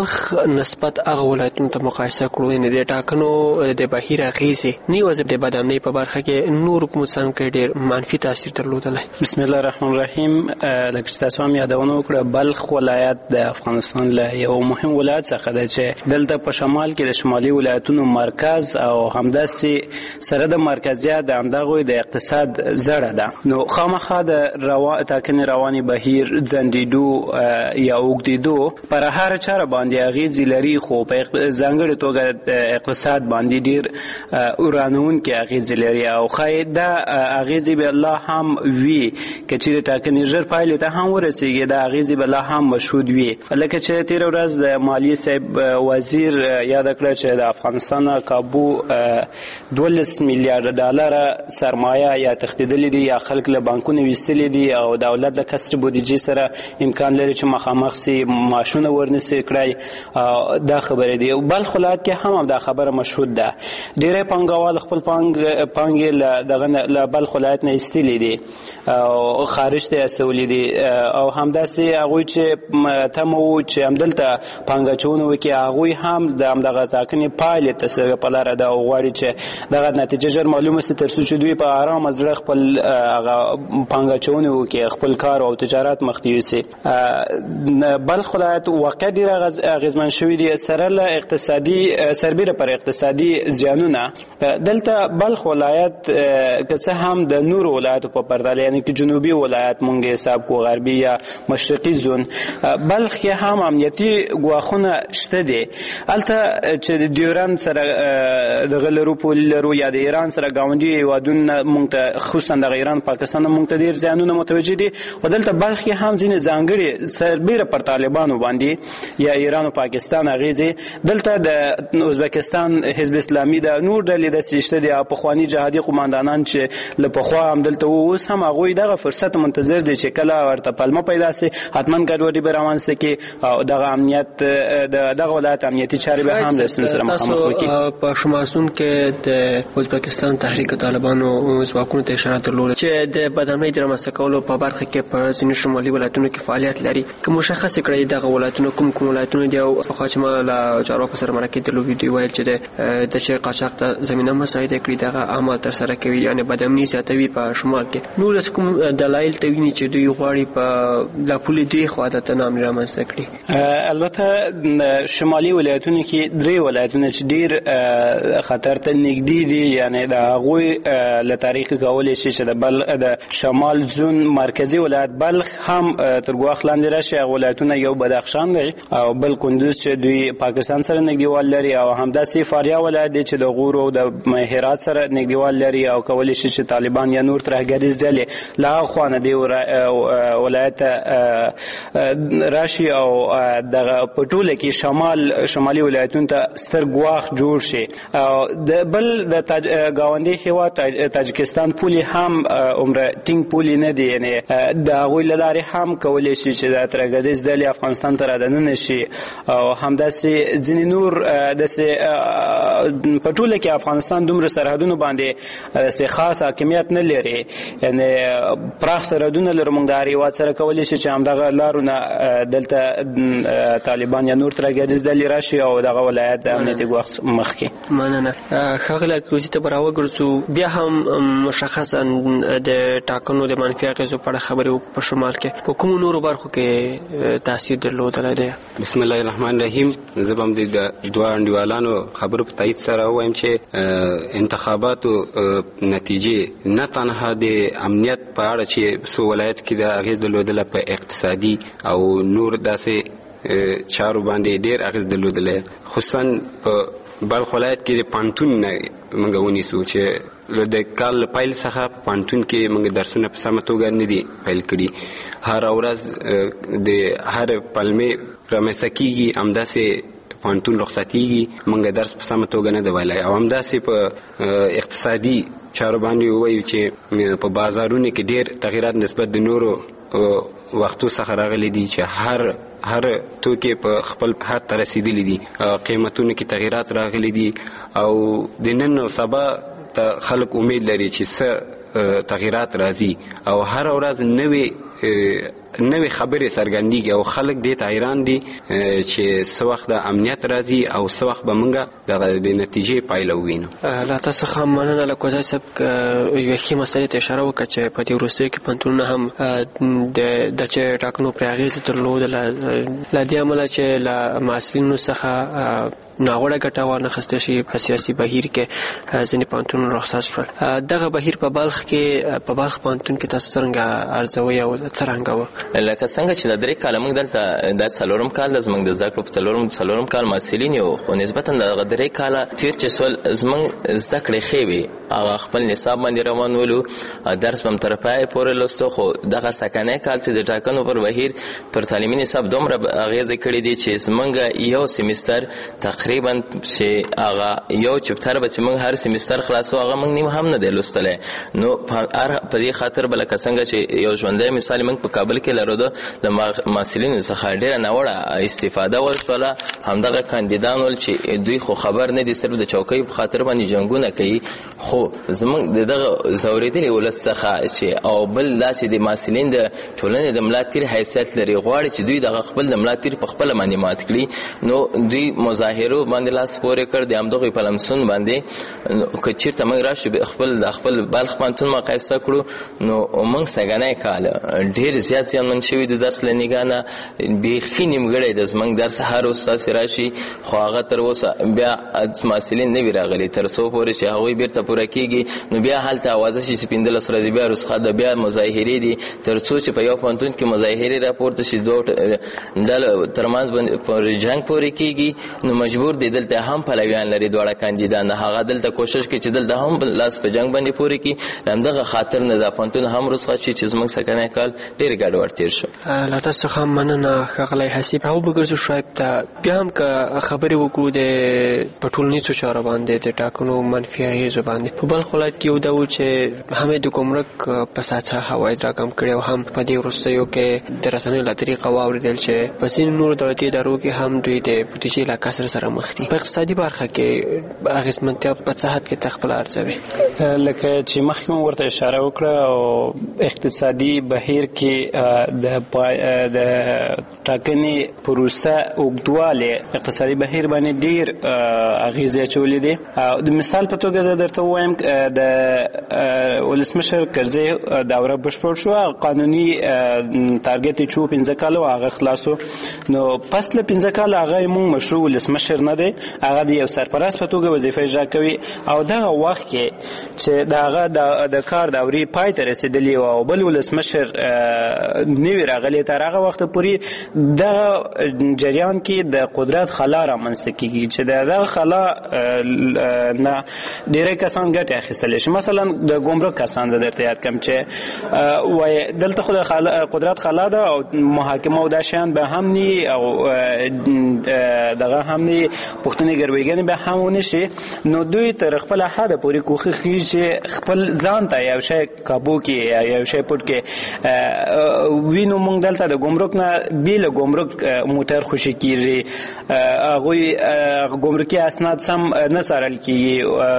Speaker 21: نسبت هغه ولایتونو ته مقایسه کړو نه د ټاکنو د بهیر اغیزه نیوځ د بدامنۍ په برخه کې نور کوم څنګه کې ډېر منفي تاثیر درلودلی.
Speaker 22: بسم الله الرحمن الرحیم. لکه تاسو هم یادونه وکړه بلخ ولایت د افغانستان له یو مهم ولایت څخه ده چې دلته په شمال کې د شمالي ولایتونو مرکز او همداسې سره د مرکزیت د همدغه د اقتصاد زړه ده. نو خامخا د ټاکنې رواني بهیر ځندېدو یا اوږدېدو پر هر چاره باندې اغیزې لري، خو په ځانګړې توګه د اقتصاد باندې ډېر ورانوونکې اغیزې لري او ښایي دا اغیزې به الله هم وي که چیرې ټاکنې ژر پایلې ته هم ورسېږي، دا اغیزې به لا هم مشهود وي. لکه چې تېره ورځ د مالیې صاحب وزیر یاده کړه چې د افغانستان کابو 12 میلیارډ ډالره سرمایه یا تښتېدلې دي یا خلک له بانکونو ویستلي دي او دولت د کسر بودیجې سره امکان لري چې مخامخ سي معاشونه ورنسي کړی. دا خبره دی. بلخ ولایت کې هم دا خبره مشهود ده. ډېری پانګوال خپل پانګې له بلخ ولایت نه ایستلي دي او خارج ته استولي دي او همداسې هغوی چې تمه و چې همدلته پانګه اچونه وکړي هغوی هم د همدغه ټاکنې پایلې ته په لاره ده او غواړي چې دغه نتیجه ژر معلومه سي تر څو چې دوی په ارامه زړه خپل پانګه اچونه وکړي، خپل کار او تجارت مخ ته یوسي. بلخ ولایت واقع ډېر اغېزمن شوي دي سره له اقتصادي سربیره پر اقتصادي زیانونه. دلته بلخ ولایت که څه هم د نورو ولایتو په پرتله یعنی که جنوبي ولایت مونږ حساب کو غربي یا مشرقي زون، بلخ کې هم امنیتي ګواښونه شته دي. هلته چې د ډیورند سره دغه لرو پول لرو یا د ایران سره ګاونډي هېوادونه مونږ ته خصوصا دغه ایران پاکستان مونږ ته ډېر زیانونه متوجه دي او دلته بلخ کې هم ځینې ځانګړي سربیره پر طالبانو باندې یا ایران او پاکستان اغیزې دلته د ازبکستان حزب اسلامي د نور ډلې داسې شته دي او پخواني جهادي قماندانان چې له پخوا هم دلته اوس هم هغوی دغه فرصت منتظر دي چې کله ورته پلمه پیدا سي حتما ګډوډي به رامنځته کړي او دغه امنیت دغه ولایت امنیتي چارې به هم له ستونزو سره مخامخ وکړي.
Speaker 21: په شماسون کې د ازبکستان تحریک طالبانو ځواکونو ته اشاره درلوده چې د بدامنۍ د رامنځته کولو په برخه کې په ځینو شمالي ولایتونو کې فعالیت لري. که مشخص کړئ دغه ولایتونه کوم ولایتونه دي او پخوا چې ما له چارواکو سره مرکه درلودې دوی ویل چې د شی قاچاق ته زمینه مساعده کړي دغه عمل ترسره کوي یعنی بدامنۍ زیاتوي په شمال کې. نور کوم دلایل ته ویني چې دوی غواړي په د پولې دوی خواته تنام رامنځته کړي؟
Speaker 22: البته شمالي ولایتونو کې درې ولایتونه چې ډېر خطر ته نږدې دي یعنی د هغوی له تاریخ کولی شي چې د شمال زون مرکزي ولایت بلخ هم تر ګواښ لاندې راشي. هغه ولایتونه یو بدخشان دی او بل کندوز چې دوی پاکستان سره نږدېوال لري او همداسې فاریاب ولایت دی چې د غور او د هرات سره نږدېوال لري او کولی شي چې طالبان یا نور ترهګریز ډلې له هغه خوا نه دې ولایت راشي او دغه په ټوله کې شمالي ولایتونو ته ستر ګواښ جوړ شي. بل د ګاونډي هېواد تاجکستان پولې هم عمره ټینګ پولې نه دي یعنی د هغوی له لارې هم کولی شي چې د ترهګریز ډلې افغانستان ته رادننه شي او همداسې ځینې نور داسې په ټوله کې افغانستان دومره سرحدونو باندې داسې خاص حاکمیت نه لري یعنی پراخ سرحدونه لري. موږ د هر هېواد سره کولی شي چې همدغه لارو نه دلته طالبان یا نور ترهګریز ډلې راشي او دغه ولایت د امنیتي ګواښ مخکې.
Speaker 21: مننه. ښاغلی اکروزي ته به راوګرځو. بیا هم مشخصا د ټاکنو د منفي اغېزو په اړه خبرې وکړو. په شمال کې په کومو نورو برخو کې تاثیر درلودلی دی؟
Speaker 22: بسم الله الرحمن الرحیم. زه به هم د دوه انډیوالانو خبرو په تایید سره ووایم چې انتخاباتو نتیجې نه تنها د امنیت په اړه چې څو ولایت کې د اغېز درلودله په اقتصادي او نور داسې چارو باندې ډېر اغېز درلودلی، خصوصا په بلخ ولایت کې د پانتون نه موږ ونیسو چې د کال پیل څخه په پانتون کې موږ درسونه په سمه توګه نه دي پیل کړي. هر ورځ د هر پلمې رامنځته کېږي، همداسې پانتون رخصتېږي، موږ درس په سمه توګه نه دی ویلی او همداسې په اقتصادي چارو باندې ووایو چې په بازارونو کې ډېر تغیرات نسبت د نورو وختو څخه راغلي دي چې هر توکي په خپل حد ته رسیدلي دي، قیمتونو کې تغیرات راغلي دي او د نن او سبا ته خلک امید لري چې څه تغیرات راځي او هر ورځ نوې
Speaker 2: نوې خبرې څرګندېږي او خلک دې ته حیران دي چې څه وخت د امنیت راځي او څه وخت به موږ د نتیجې پایله ووینو.
Speaker 21: له تاسو څخه مننه. له کوزای صاحب یوه ښې مسلې ته اشاره وکړه چې په دې وروستیو کې پوهنتونونه هم د چې ټاکنو پرې اغېزه درلوده له دې امله چې له محصلینو څخه ناوړه ګټه وانخیستل شي. په سیاسي بهیر کې ځینې پوهنتونونه رخصت شول. دغه بهیر په بلخ پوهنتون کې تاسو څرنګه ارزوئ او څرنګه و؟
Speaker 6: لکه څنګه چې د 3 کاله موږ دلته د 4م کال زموږ د زده کړو په 4م کال محصلین یو، خو نسبتا د 3 کاله تیر چې سول زموږ زده کړې ښې وي. هغه خپل نصاب باندې روان ولو، درس هم تر پای پورې لوستو، خو دغه سکنه کال چې د ټاکنو پر بهیر پر تعلیمي نصاب دومره اغېزه کړې دي چې زموږ یو سیمستر تقریبا چې هغه یو چپټر به چې موږ هر سیمستر خلاصو هغه موږ نیم هم نه دی لوستلی. نو په دې خاطر به لکه څنګه چې یو ژوندی مثال موږ په کابل کې لرو د محصلینو څخه ډېره ناوړه استفاده وشوله. همدغه کاندیدان ول چې دوی خو خبر نه دي، صرف د چوکۍ په خاطر باندې جنګونه کوي. خو زموږ دغه ځورېدلي ولس څخه چې او بل داسې د محصلین د ټولنې د ملا تیر حیثیت لري غواړي چې دوی دغه خپل د ملا تیر په خپله باندې مات کړي. نو دوی مظاهرو باندې لاس پورې کړ د همدغوی په لمسون باندې. که چېرته موږ راشو د خپل بلخ پوهنتون مقایسه کړو نو موږ سږنی کال ډېر زیات زیانمن شوي د درس له نګاه نه. بیخي نیمګړی د زموږ درس هر استاد راشي، خو هغه تر اوسه بیا محصلین نه وي راغلي تر څو پورې چې هغوی بیرته پوره کېږي. نو بیا هلته اوازه شي چې 15 ورځې بیا رخصت ده، بیا مظاهرې دي، تر څو چې په یو پوهنتون کې مظاهرې راپورته شي دوه ډلو ترمنځ پورې جنګ پورې کېږي. نو مجبور دي دلته هم پلویان لري دواړه کاندیدان، هغه دلته کوشش کوي چې دلته هم لاس په جنګ باندې پورې کړي. همدغه خاطر نه دا پوهنتون هم رخصت شي چې زموږ سږنی کال ډېر ګډوډ تېر شو.
Speaker 21: له تاسو څخه مننه ښاغلی حسیب. او وګرځو شعیب ته بیا هم که خبرې وکړو د په ټولنیزو چارو باندې د ټاکنو منفي اغېزو باندې. په بلخ ولایت کې یو دا و چې هم د ګمرک په ساحه عواید راکم کړي او هم په دې وروستیو کې د رسنیو له طریقه واورېدل چې په ځینو نورو دولتي ادارو کې هم دوی د بودیجې له کسر سره مخ دي. په اقتصادي برخه کې اغېزمنتیا په صحت کې تخپل ارزوي.
Speaker 22: لکه چې مخکې مو ورته اشاره وکړه او اقتصادي بهیر کې د ټاکنې پروسه اوږدوالی اقتصادي بهیر باندې ډېر اغېزې اچولې دي. د مثال په توګه زه درته ووایم د ولسمشر کرزي دوره بشپړ شو، قانوني تارګت یې چې 15 کاله و هغه خلاصو. نو پس له 15 کاله هغه موږ مشروع ولسمشر نه دی، هغه د یو سرپرست په توګه وظیفه اجرا کوي. او دغه وخت کې چې دغه د کار دورې پای ته رسېدلې و او بل ولسمشر نوی راغلی، تر هغه وخته پورې دغه جریان کې د قدرت خلا رامنځته کېږي چې دغه خلا نه ډېری کسان ګټې اخیستلی شي. مثلا د ګمرک کسان زه درته یاد کړم چې وایي دلته خو د قدرت خلا ده او محاکمه او دا شیان به هم ني او دغه هم ني پښتني ګرویګنې به هم ونه شي. نو دوی تر خپل حد پورې کوښښ کوي چې خپل ځان ته یو شی کابو کې یو شی پټ کې وینو. موږ دلته د ګمرک نه بیل ګمرک موټر خوشي کیږي، هغوی ګمرکي اسناد سم نه څارل کیږي،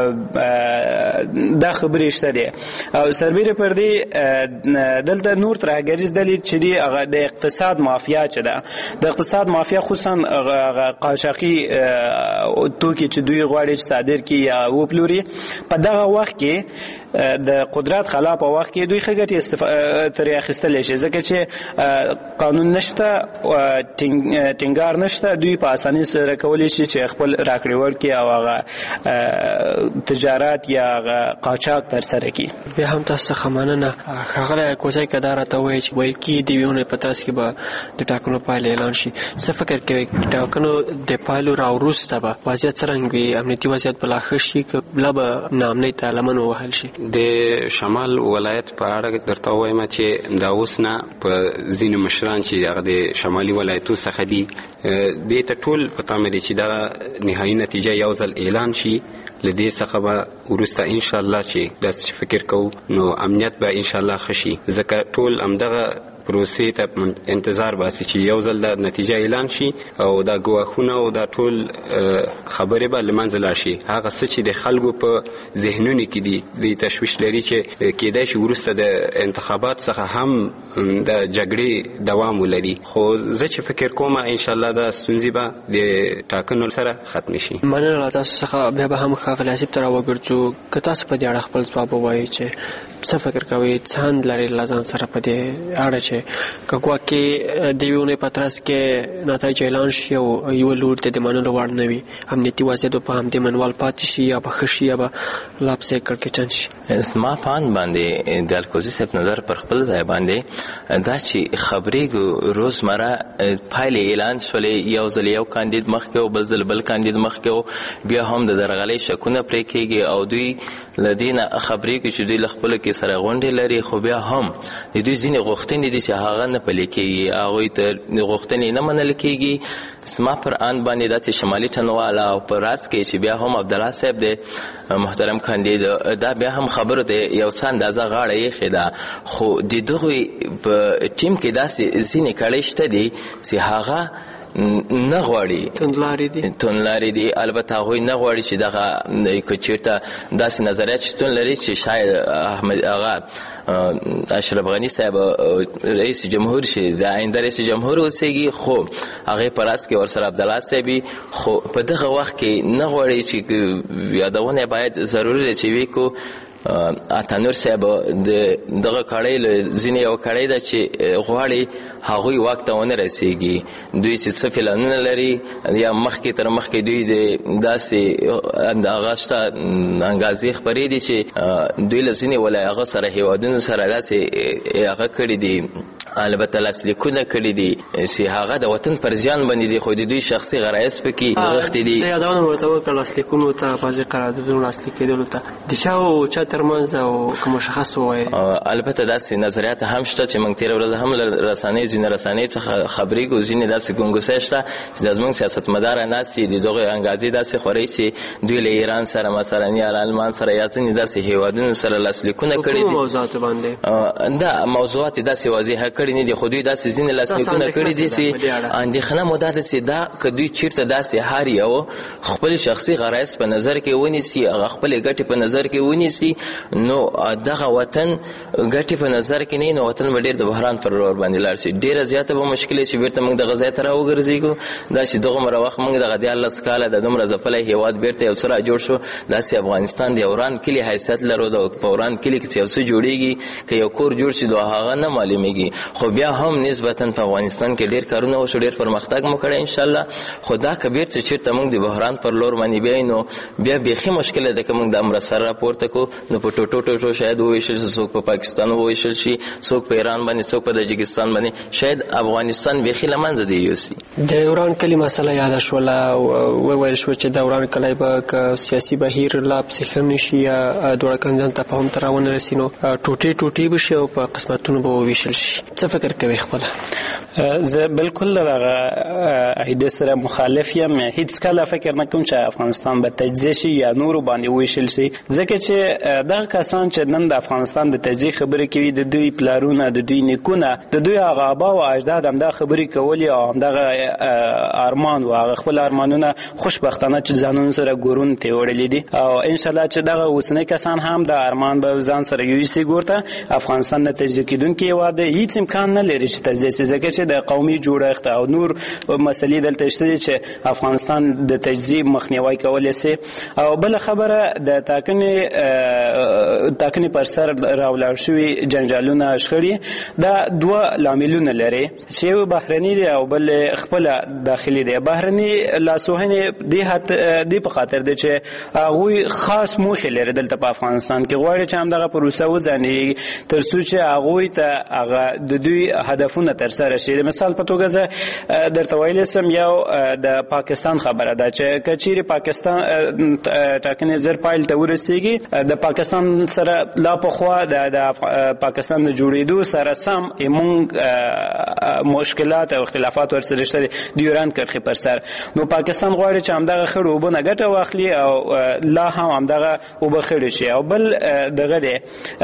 Speaker 22: دا خبرې شته دي. او سربیره پر دې دلته نور ترهګریز دلیل چې دی هغه د اقتصاد مافیا چې ده. د اقتصاد مافیا خصوصا قاچاقي توکي چې دوی غواړي چې صادر کړي یا وپلوري، په دغه وخت کې د قدرت خلا په وخت کې دوی ښه ګټې ترې اخیستلی شي، ځکه چې قانون نشته، ټینګار نشته. دوی په اسانۍ سره کولی شي چې خپل راکړې ورکړي او هغه تجارت یا قاچاق ترسره کړي.
Speaker 21: بیا هم تاسو څخه مننه. ښاغلی کوزی که دا راته ووایي چې ویل کېږي د یوې اونۍ په ترڅ کې به د ټاکنو پایله اعلان شي، څه فکر کوئ ټاکنو د پایلو راوروسته به وضعیت څرنګه وي؟ امنیتي وضعیت به لا ښه شي که بله به ناامنۍ ته لمن ووهل شي؟
Speaker 2: د شمال ولایت په اړه درته ووایم چې دا اوس نه په ځینو مشران چې هغه د شمالي ولایتو څخه دي دې ته ټول په تمه دي چې دا نهایي نتیجه یو ځل اعلان شي. لدې څخه به وروسته ان شاء الله چې داسې فکر کوو نو امنیت به ان شاء الله ښه شي، ځکه ټول همدغه پروسې ته انتظار باسي چې یو ځل د نتیجه اعلان شي او دا ګواښونه او دا ټول خبرې به له منځه لاړ شي. هغه څه چې د خلکو په ذهنونو کې دي د تشویش لري چې کېدای شي وروسته د انتخابات څخه هم د جګړې دوام ولري. خو زه چې فکر کوم ان شاء الله دا ستونزې به د ټاکنو سره ختم شي.
Speaker 21: مننه تاسو څخه. بیا به هم ښاغلی آصف ته راوګرځو که تاسو په دې اړه خپل ځواب ووایئ چې څه فکر کوئ، څه اند لرئ له ځان سره په دې اړه چې که ګواکې د یوې اونۍ په ترڅ کې نتایج اعلان شي او یوه لوري ته د منلو وړ نه وي، امنیتي وضعیت به په همدې منوال پاتې شي یا به ښه شي یا به لا پسې کړکېچن شي.
Speaker 6: زما په اند باندې د الکوزي صاحب نظر پر خپل ځای باندې دا چې خبرې روزمره پایلې اعلان شولې، یو ځل یو کاندید مخکې او بل ځل بل کاندید مخکې او بیا هم د درغلۍ شکونه پرې کېږي او دوی له دې نه خبرې کوي چې دوی له خپلو کې سره غونډې لري، خو بیا هم د دوی ځینې غوښتنې دي چې هغه نه پلي کېږي، هغوی ته غوښتنې نه منل کېږي. زما پر اند باندې دا چې شمالي ټنواله او په راس کې چې بیا هم عبدالله صاحب د محترم کاندید دا بیا هم خبرو ته یو څه اندازه غاړه ایښې ده، خو د دغوی په ټیم کې داسې ځینې کړۍ شته دي چې هغه نه غواړي، توندلارې دي. البته هغوی نه غواړي چې دغه که چېرته داسې نظریات شتون لري چې شاید احمد هغه اشرف غني صاحب رئیس جمهور شي، د آینده رئیس جمهور اوسېږي، خو هغې په راس کې ورسره عبدالله صاحب وي. خو په دغه وخت کې نه غواړي چې یادونه باید ضروري ده چې وی کو اتانور صاحب دغه کړۍ له ځینې یو کړۍ ده چې غواړي هغوی واک ته ونه رسېږي. دوی چې څه پلانونه لري یا مخکې تر مخکې دوی د داسې هغه شته انګازې خپرې دي چې دوی له ځینې هغه سره هېوادونو سره داسې هغه کړي دي، البته لاسلیکونه کړي دي چې هغه د وطن پر زیان باندې دي، خو د دوی شخصي غرایز پکې نغښتي دي.
Speaker 21: د یادونه ورته وکړه لاسلیکونو ته، بعضې قراردادونو لاسلیک کېدلو ته د چا او چا ترمنځ او که مشخص ووایي.
Speaker 6: البته داسې نظریات هم شته چې موږ تېره ورځ هم له رسنیو ځینې رسنیو څخه خبرېږو، ځینې داسې ګنګوسۍ شته چې د زموږ سیاستمداره ناست دي د دغې انګازې داسې خورئ چې دوی له ایران سره مثلا یا له المان سره یا ځینې داسې هېوادونو سره لاسلیکونه کړي دي.
Speaker 21: موضوعاتو باندې
Speaker 6: دا موضوعات داسې واضحه کړي نه دي، خو دوی داسې ځینې لاسلیکونه کړي دي چې اندېښنه مو دا ده چې دا که دوی چېرته داسې هر یو خپل شخصي غرایز په نظر کې ونیسي، هغه خپلې ګټې په نظر کې ونیسي، نو دغه وطن ګټې په نظر کې نه نو وطن به ډېر د بحران پر لور باندې لاړ شي. ډېره زیاته به مشکل چې بیرته موږ دغه ځای ته راوګرځېږو. دا چې دغومره وخت موږ دغه 14 کاله د دومره ځپلی هېواد بیرته یو څه راجوړ شو، داسې افغانستان د یو وران کلي حیثیت لرو. د په وران کلي کې چې یو څه جوړېږي که یو کور جوړ شي نو هغه نه معلومېږي، خو بیا هم نسبتا په افغانستان کې ډېر کارونه وشو، ډېر پرمختګ مو کړی انشاءالله. خو دا که بیرته چېرته موږ د بحران پر لور باندې بیایي نو بیا بیخي مشکله ده که موږ د امر سر راپورته کړو نو په ټوټو شاید وویشل شي، څوک په پاکستان وویشل شي، څوک په ایران باندې، څوک په تاجکستان باندې، شاید افغانستان بیخي له منځه دی یوسي.
Speaker 21: د وران کلي مسله یاده شوله، وویل شو چې د وران کلی به که سیاسي بهیر لا پسې ښه نه شي یا دواړه کاندیدان تفاهم ته راونه رسي نو ټوټې به شي او په قسمتونو به وویشل شي. څه فکر کوي خپله؟
Speaker 22: زه بالکل دغه ایده سره مخالف یم. هیڅ کله فکر نه کوم چې افغانستان به تجزیه شي یا نورو باندې وویشل شي، ځکه چې دغه کسان چې نن د افغانستان د تجزیه خبرې کوي د دوی پلارونه، د دوی نیکونه، د دوی هغه آبا او اجداد همدا خبرې کولې او همدغه ارمان و هغه خپل ارمانونه خوشبختانه چې ځانونو سره ګورون ته وړلي دي او انشاءالله چې دغه اوسنی کسان هم د ارمان به ځان سره یوسي ګورته. افغانستان د تجزیه کېدونکي هېواد دی، هیڅ امکان نه لري چې تجزیه شي، ځکه چې د قومي جوړښت او نور مسلې دلته شته دي چې افغانستان د تجزیه مخنیوی کولی شي. او بله خبره د ټاکنې پر سر راولاړ شوي جنجالونه شخړې دا دوه لاملونه لري چې یو بهرني دی او بل خپله داخلي دی. بهرني لاسوهنې دې په خاطر دی چې هغوی خاص موخې لري دلته په افغانستان کې، غواړي چې همدغه پروسه وځنډېږي تر څو چې هغوی ته هغه د دوی هدفونه ترسره شي. د مثال په توګه زه درته ویلی سم یو د پاکستان خبره ده چې که چیرې پاکستان ټاکنې زر پایل ته ورسېږي، د پاکستان سره لا پخوا د پاکستان د جوړېدو سره سم موږ مشکلات او اختلافات ورسره شته د یوران کرښې پر سر. نو پاکستان غواړي چې همدغه خړو اوبه نه ګټه واخلي او لا هم همدغه اوبه خړې شي. او بل دغه دی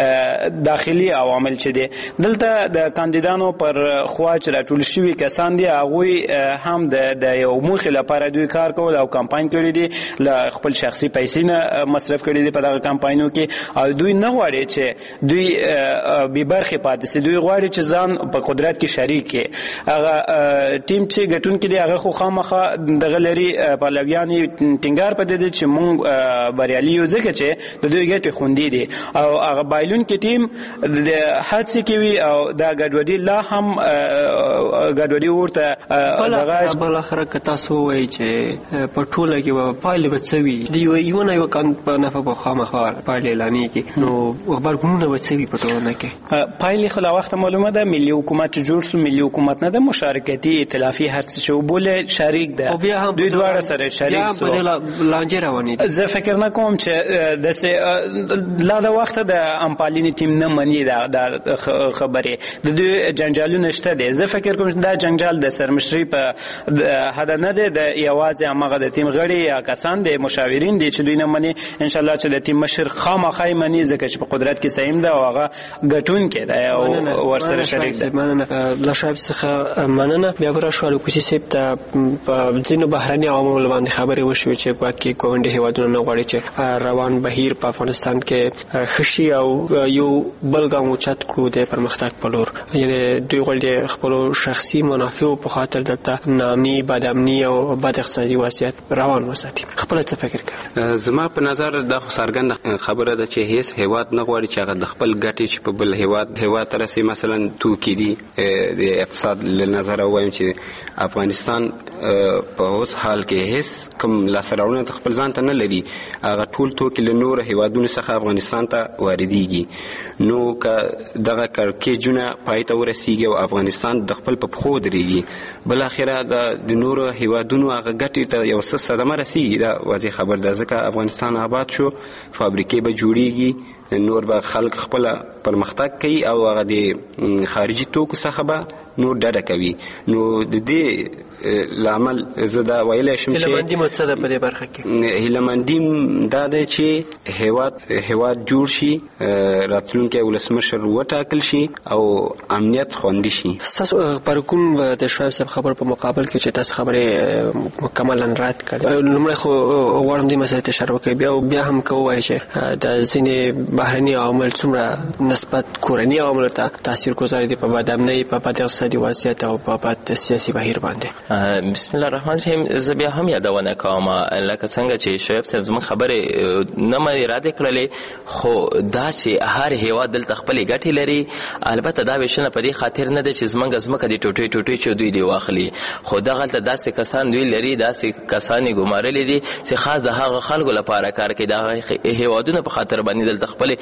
Speaker 22: داخلي عوامل چې دي دلته د کاندیدانو پر خوا چې راټول شوي کسان دي هغوی هم د یو موخې لپاره دوی کار کول او کمپاین کړی دي، له خپل شخصي پیسې نه مصرف کړي دي په دغه کمپاینو کې، او دوی نه غواړي چې دوی بې برخې پاتې سي. دوی غواړي چې ځان په قدرت کې شریک کړي. هغه ټیم چې ګټونکي دي هغه خو خامخا دغه لري پهلویان یې ټینګار په دې دي چې موږ بریالي یو ځکه چې د دوی ګټې خوندي دي، او هغه بایلونکي ټیم د هڅې کوي او دا ګډوډي لا هم ګډوډي ورته
Speaker 21: دغه بالاخره که تاسو وایي چې په ټوله کې به پایلې به څه وي، د یو نه یو کان په نفع به خامخا پایلې اعلانېږي، نو غبرګونونه به څه وي په ټولنه کې؟
Speaker 22: پایلې خو لا وخته معلومه ده. ملي حکومت جوړ شو، ملي حکومت نه ده، مشارکتي ائتلافي هر څه چې وبوله شریک ده، دوی دواړه سره شریک سو.
Speaker 21: لانجې روانې دي.
Speaker 22: زه فکر نه کوم چې داسې لا د وخته د امپالینې ټیم نه مني دا خبرې، د دوی جنجالونه شته دي. زه فکر کوم چې دا جنجال د سرمشري په حد نه دی، د یوازې همغه د ټیم غړي یا کسان دي مشاورین دي چې دوی نه مني. ان شاء الله چې د ټیم مشر خامخا مني ځکه چې په قدرت کې سیم ده او هغه ګټونکی دی او ورسره شریک دی.
Speaker 21: مننه له شعب څخه مننه. بیا به راشو الکوسي صاحب ته په ځینو بهرني عواملو باندې خبرې وشوې چې باقي ګاونډي هیوادونه نه غواړي چې روان بهیر په افغانستان کې خشي او یو بل ګام اوچت کړو د پرمختګ په لور، یعنې دوی غواړي خپل شخصي منافعو په خاطر دلته نامني بد امني او بد اقتصادي وضعیت روان وساتي. خپل څه فکر کوي؟
Speaker 2: زما په نظر دا خو څرګنده خبره ده چې هیڅ هیواد نه غواړي چې هغه د خپل ګټې چې په بل هیواد ته رسي. مثلا توکي دي د اقتصاد له نظره وایم چې افغانستان په اوس حال کې هیڅ کوم لاسته خپل ځان ته نه لري، هغه ټول توکي له نور هیوادونو څخه افغانستان ته واردېږي. نو که دغه کړکېچونه پای ته ورسیږي او افغانستان د خپل په پښو درېږي، بل اخره د نورو هیوادونو هغه ګټې ته یو څه صدمه رسیږي. دا واضح خبر ده، ځکه افغانستان آباد شو، فابریکې به جوړېږي، نور به خلک خپل پرمختګ کوي او هغه د خارجي توکو څخه به نور ډډه کوي. نو د دې لامل زه دا ویلی شم چې
Speaker 21: هیلهمندي مو څه ده په دې برخه کې؟
Speaker 2: هیلهمندي دا ده چې هیواد جوړ شي، راتلونکی ولسمشر وټاکل شي او امنیت خوندي شي.
Speaker 21: ستاسو غبرګون د شعیب صاحب خبر په مقابل کې چې تاسو خبرې مکملا رد کړې، لومړی خو غواړم دې مسئلې ته اشاره وکړئ، بیا هم که ووایئ چې د ځینې بهرني عوامل څومره نسبت کورني عواملو ته تاثیرګذار دي په بد امنۍ، په بد اقتصادي وضعیت او په بد سیاسي بهیر باندې.
Speaker 6: بسم الله الرحمن الرحیم. زه بیا هم یادونه کوم لکه څنګه چې شعیب صاحب زموږ خبرې نه مې رد کړلې، خو دا چې هر هیواد دلته خپلې ګټې لري، البته دا ویشنه په دې خاطر نه ده چې زموږ د ټوټې چې دوی دی واخلي، خو دغلته داسې کسان دوی لري، داسې کسان یې ګمارلي دي چې خاص د هغه خلکو لپاره کار کوي، د هیوادونو په خاطر باندې دلته خپلې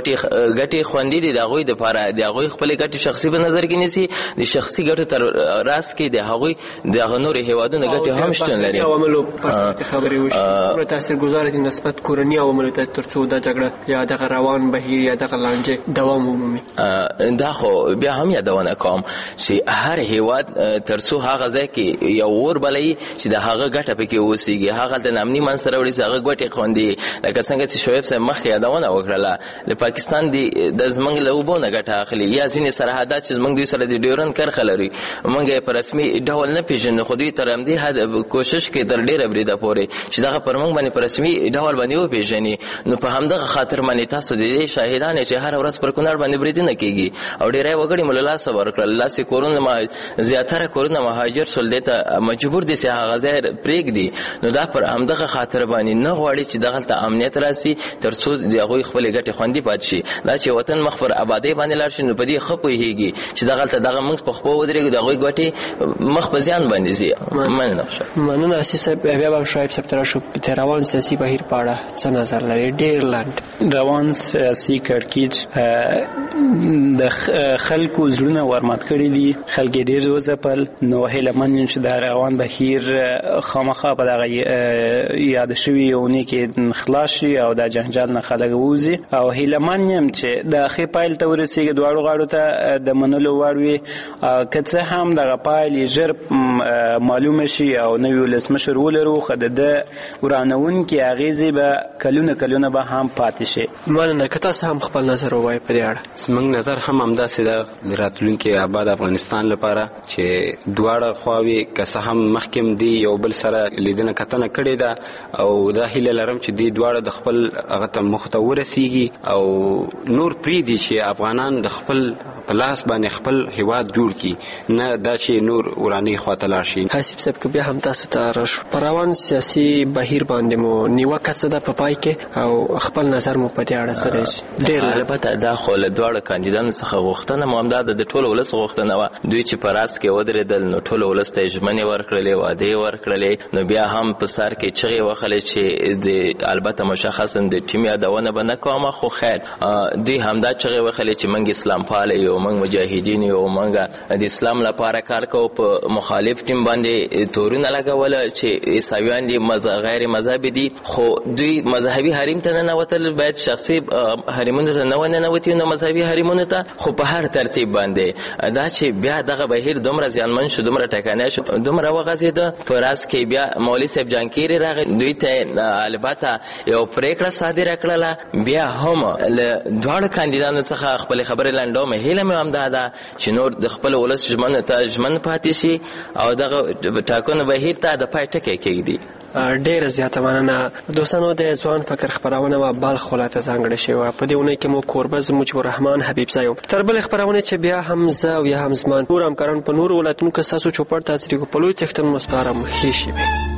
Speaker 6: ګټې خوندي دي، د هغوی دپاره د هغوی خپلې ګټې شخصي په نظر کې نیسي، د شخصي ګټو تر راس کې د هغوی دغه نور هیوادونو ګټې هم شتون لري.
Speaker 21: عواملو په خبرې وشي څومره تاثیرګذار دي نسبت کورني عواملو ته ترڅو دا جګړه یا دغه روان بهیر یا دغه لانجې دوام ومومي؟
Speaker 6: دا خو بیا هم یادونه کوم چې هر هیواد ترڅو هغه ځای کې یو اور بلوي چې د هغه ګټه پکې اوسېږي، هغه د امني منځته راوړي چې هغه ګټې خوندي. لکه څنګه چې شعیب صاحب مخکې یادونه وکړله، له پاکستان د زموږ له اوبو نه ګټه اخلي، یا ځینې سرحدات چې زموږ دوی سره د ډیورنډ کرښه لري، موږ یې په رسمي ډول نه پېژنو، خو دوی تر همدې حد کوشش کوي تر ډېره بریده پورې چې دغه پر موږ باندې په رسمي ډول باندې وپېژني. نو په همدغه خاطر باندې تاسو د دې شاهدان یې چې هره ورځ پر کونړ باندې بریدونه کېږي او ډېری وګړي مو له لاسه ورکړل، لاسې کورونه زیاتره کورونه مهاجر شول، دې ته مجبور دي چې هغه ځای پرېږدي. نو دا پر همدغه خاطر باندې نه غواړي چې دغلته امنیت راسي ترڅو د هغوی خپلې ګټې خوندي پاتې شي. دا چې وطن مخ پر ابادۍ باندې لاړ شي، نو په دې ښه پوهېږي چې دغلته دغه موږ په خپو ودرېږو، د هغوی ګټې مخ په زیان باندې باندې زی
Speaker 21: مننه اسیب صاحب. بیا به شایب صاحب تر شو په روان سیاسي بهیر په اړه څه نظر لري؟ ډیر لاند
Speaker 22: روان سیاسي کړکېچ د خلکو زړونه ورمات کړي دي، خلک ډیر وځپل، نو هیله من چې دا روان بهیر خامخا په دغه یاد شوي یونی کې خلاص شي او د جنجال نه خلک ووځي، او هیله من یم چې د ښې پایل ته ورسېږي، دواړو غاړو ته د منلو وړ وي. که څه هم دغه پایل ژر معلومه شي او نوي ولسمشر ولرو، خو د ده ورانوونکې اغېزې به کلونه به هم پاتې شي.
Speaker 21: مننه. که تاسو هم خپل نظر ووایئ په دې اړه.
Speaker 2: زموږ نظر هم همداسې ده د راتلونکي آباد افغانستان لپاره چې دواړه خواوې که څه هم مخکې دی یو بل سره لیدنه کتنه کړې ده، او دا هیله لرم چې دې دواړه د خپل هغه ته مخ ته ورسیږي او نور پرېږدي چې افغانان د خپل په لاس باندې خپل هیواد جوړ کړي، نه دا چې نور وراني خواته لاړ شي.
Speaker 21: حسیب صاحب که بیا هم تاسو ته راشو، په روان سیاسي بهیر باندې مو نیوکه څه ده په پای کې، او خپل نظر مو په دې اړه څه دی؟
Speaker 6: ډېر البته دا خو له دواړو کاندیدانو څخه غوښتنه مو همدا د ټولو ولس غوښتنه وه. دوی چې په راس کې ودرېدل نو ټولو ولس ته یې ژمنې ورکړلې، وعدې یې ورکړلې، نو بیا هم په سر کې چغې وخلې چې البته مشخصا د ټیم یادونه به نه کومه، خو خیر دوی همدا چغې وخلې چې موږ اسلام پاله یو، موږ مجاهدین یو، موږ د اسلام لپاره کار کوو. په مخالف ټیم باندې تورونه لګول چې عیسویان دي، غیر مذهبي دي، خو دوی مذهبي حریم ته نه ننوتل، باید شخصي حریمونو ته نه ننوتي، نو مذهبي حریمونو ته، خو په هر ترتیب باندې دا چې بیا دغه بهیر دومره زیانمن شو، دومره ټکنی شو، دومره وغځېده. په راز کې بیا مولوي صاحب جانکیري راغی، دوی ته البته یو پریکړه صادره کړله. بیا هم له دواړو کاندیدانو څخه خپل خبرې لنډوم، هیله مې همدا ده چې نور د خپل ولس ژمنو ته ژمن پاتې شي او دغه ټاکنو بهیر ته د پای ټکی کېږدي.
Speaker 21: ډیره زیاته مننه. دوستانو، د ځوان فکر خپرونه و بلخ ولایت ځانګړې شوې په دې اونۍ کې مو کوربه مجيب الرحمن حبیب زایم. تر بل خپرونه چې بیا هم زه او یا هم زمان نور همکاران په نور ولایتونو کې تاسو چوپړ تاسو په لوی څښتن مسپارم. ښه شي.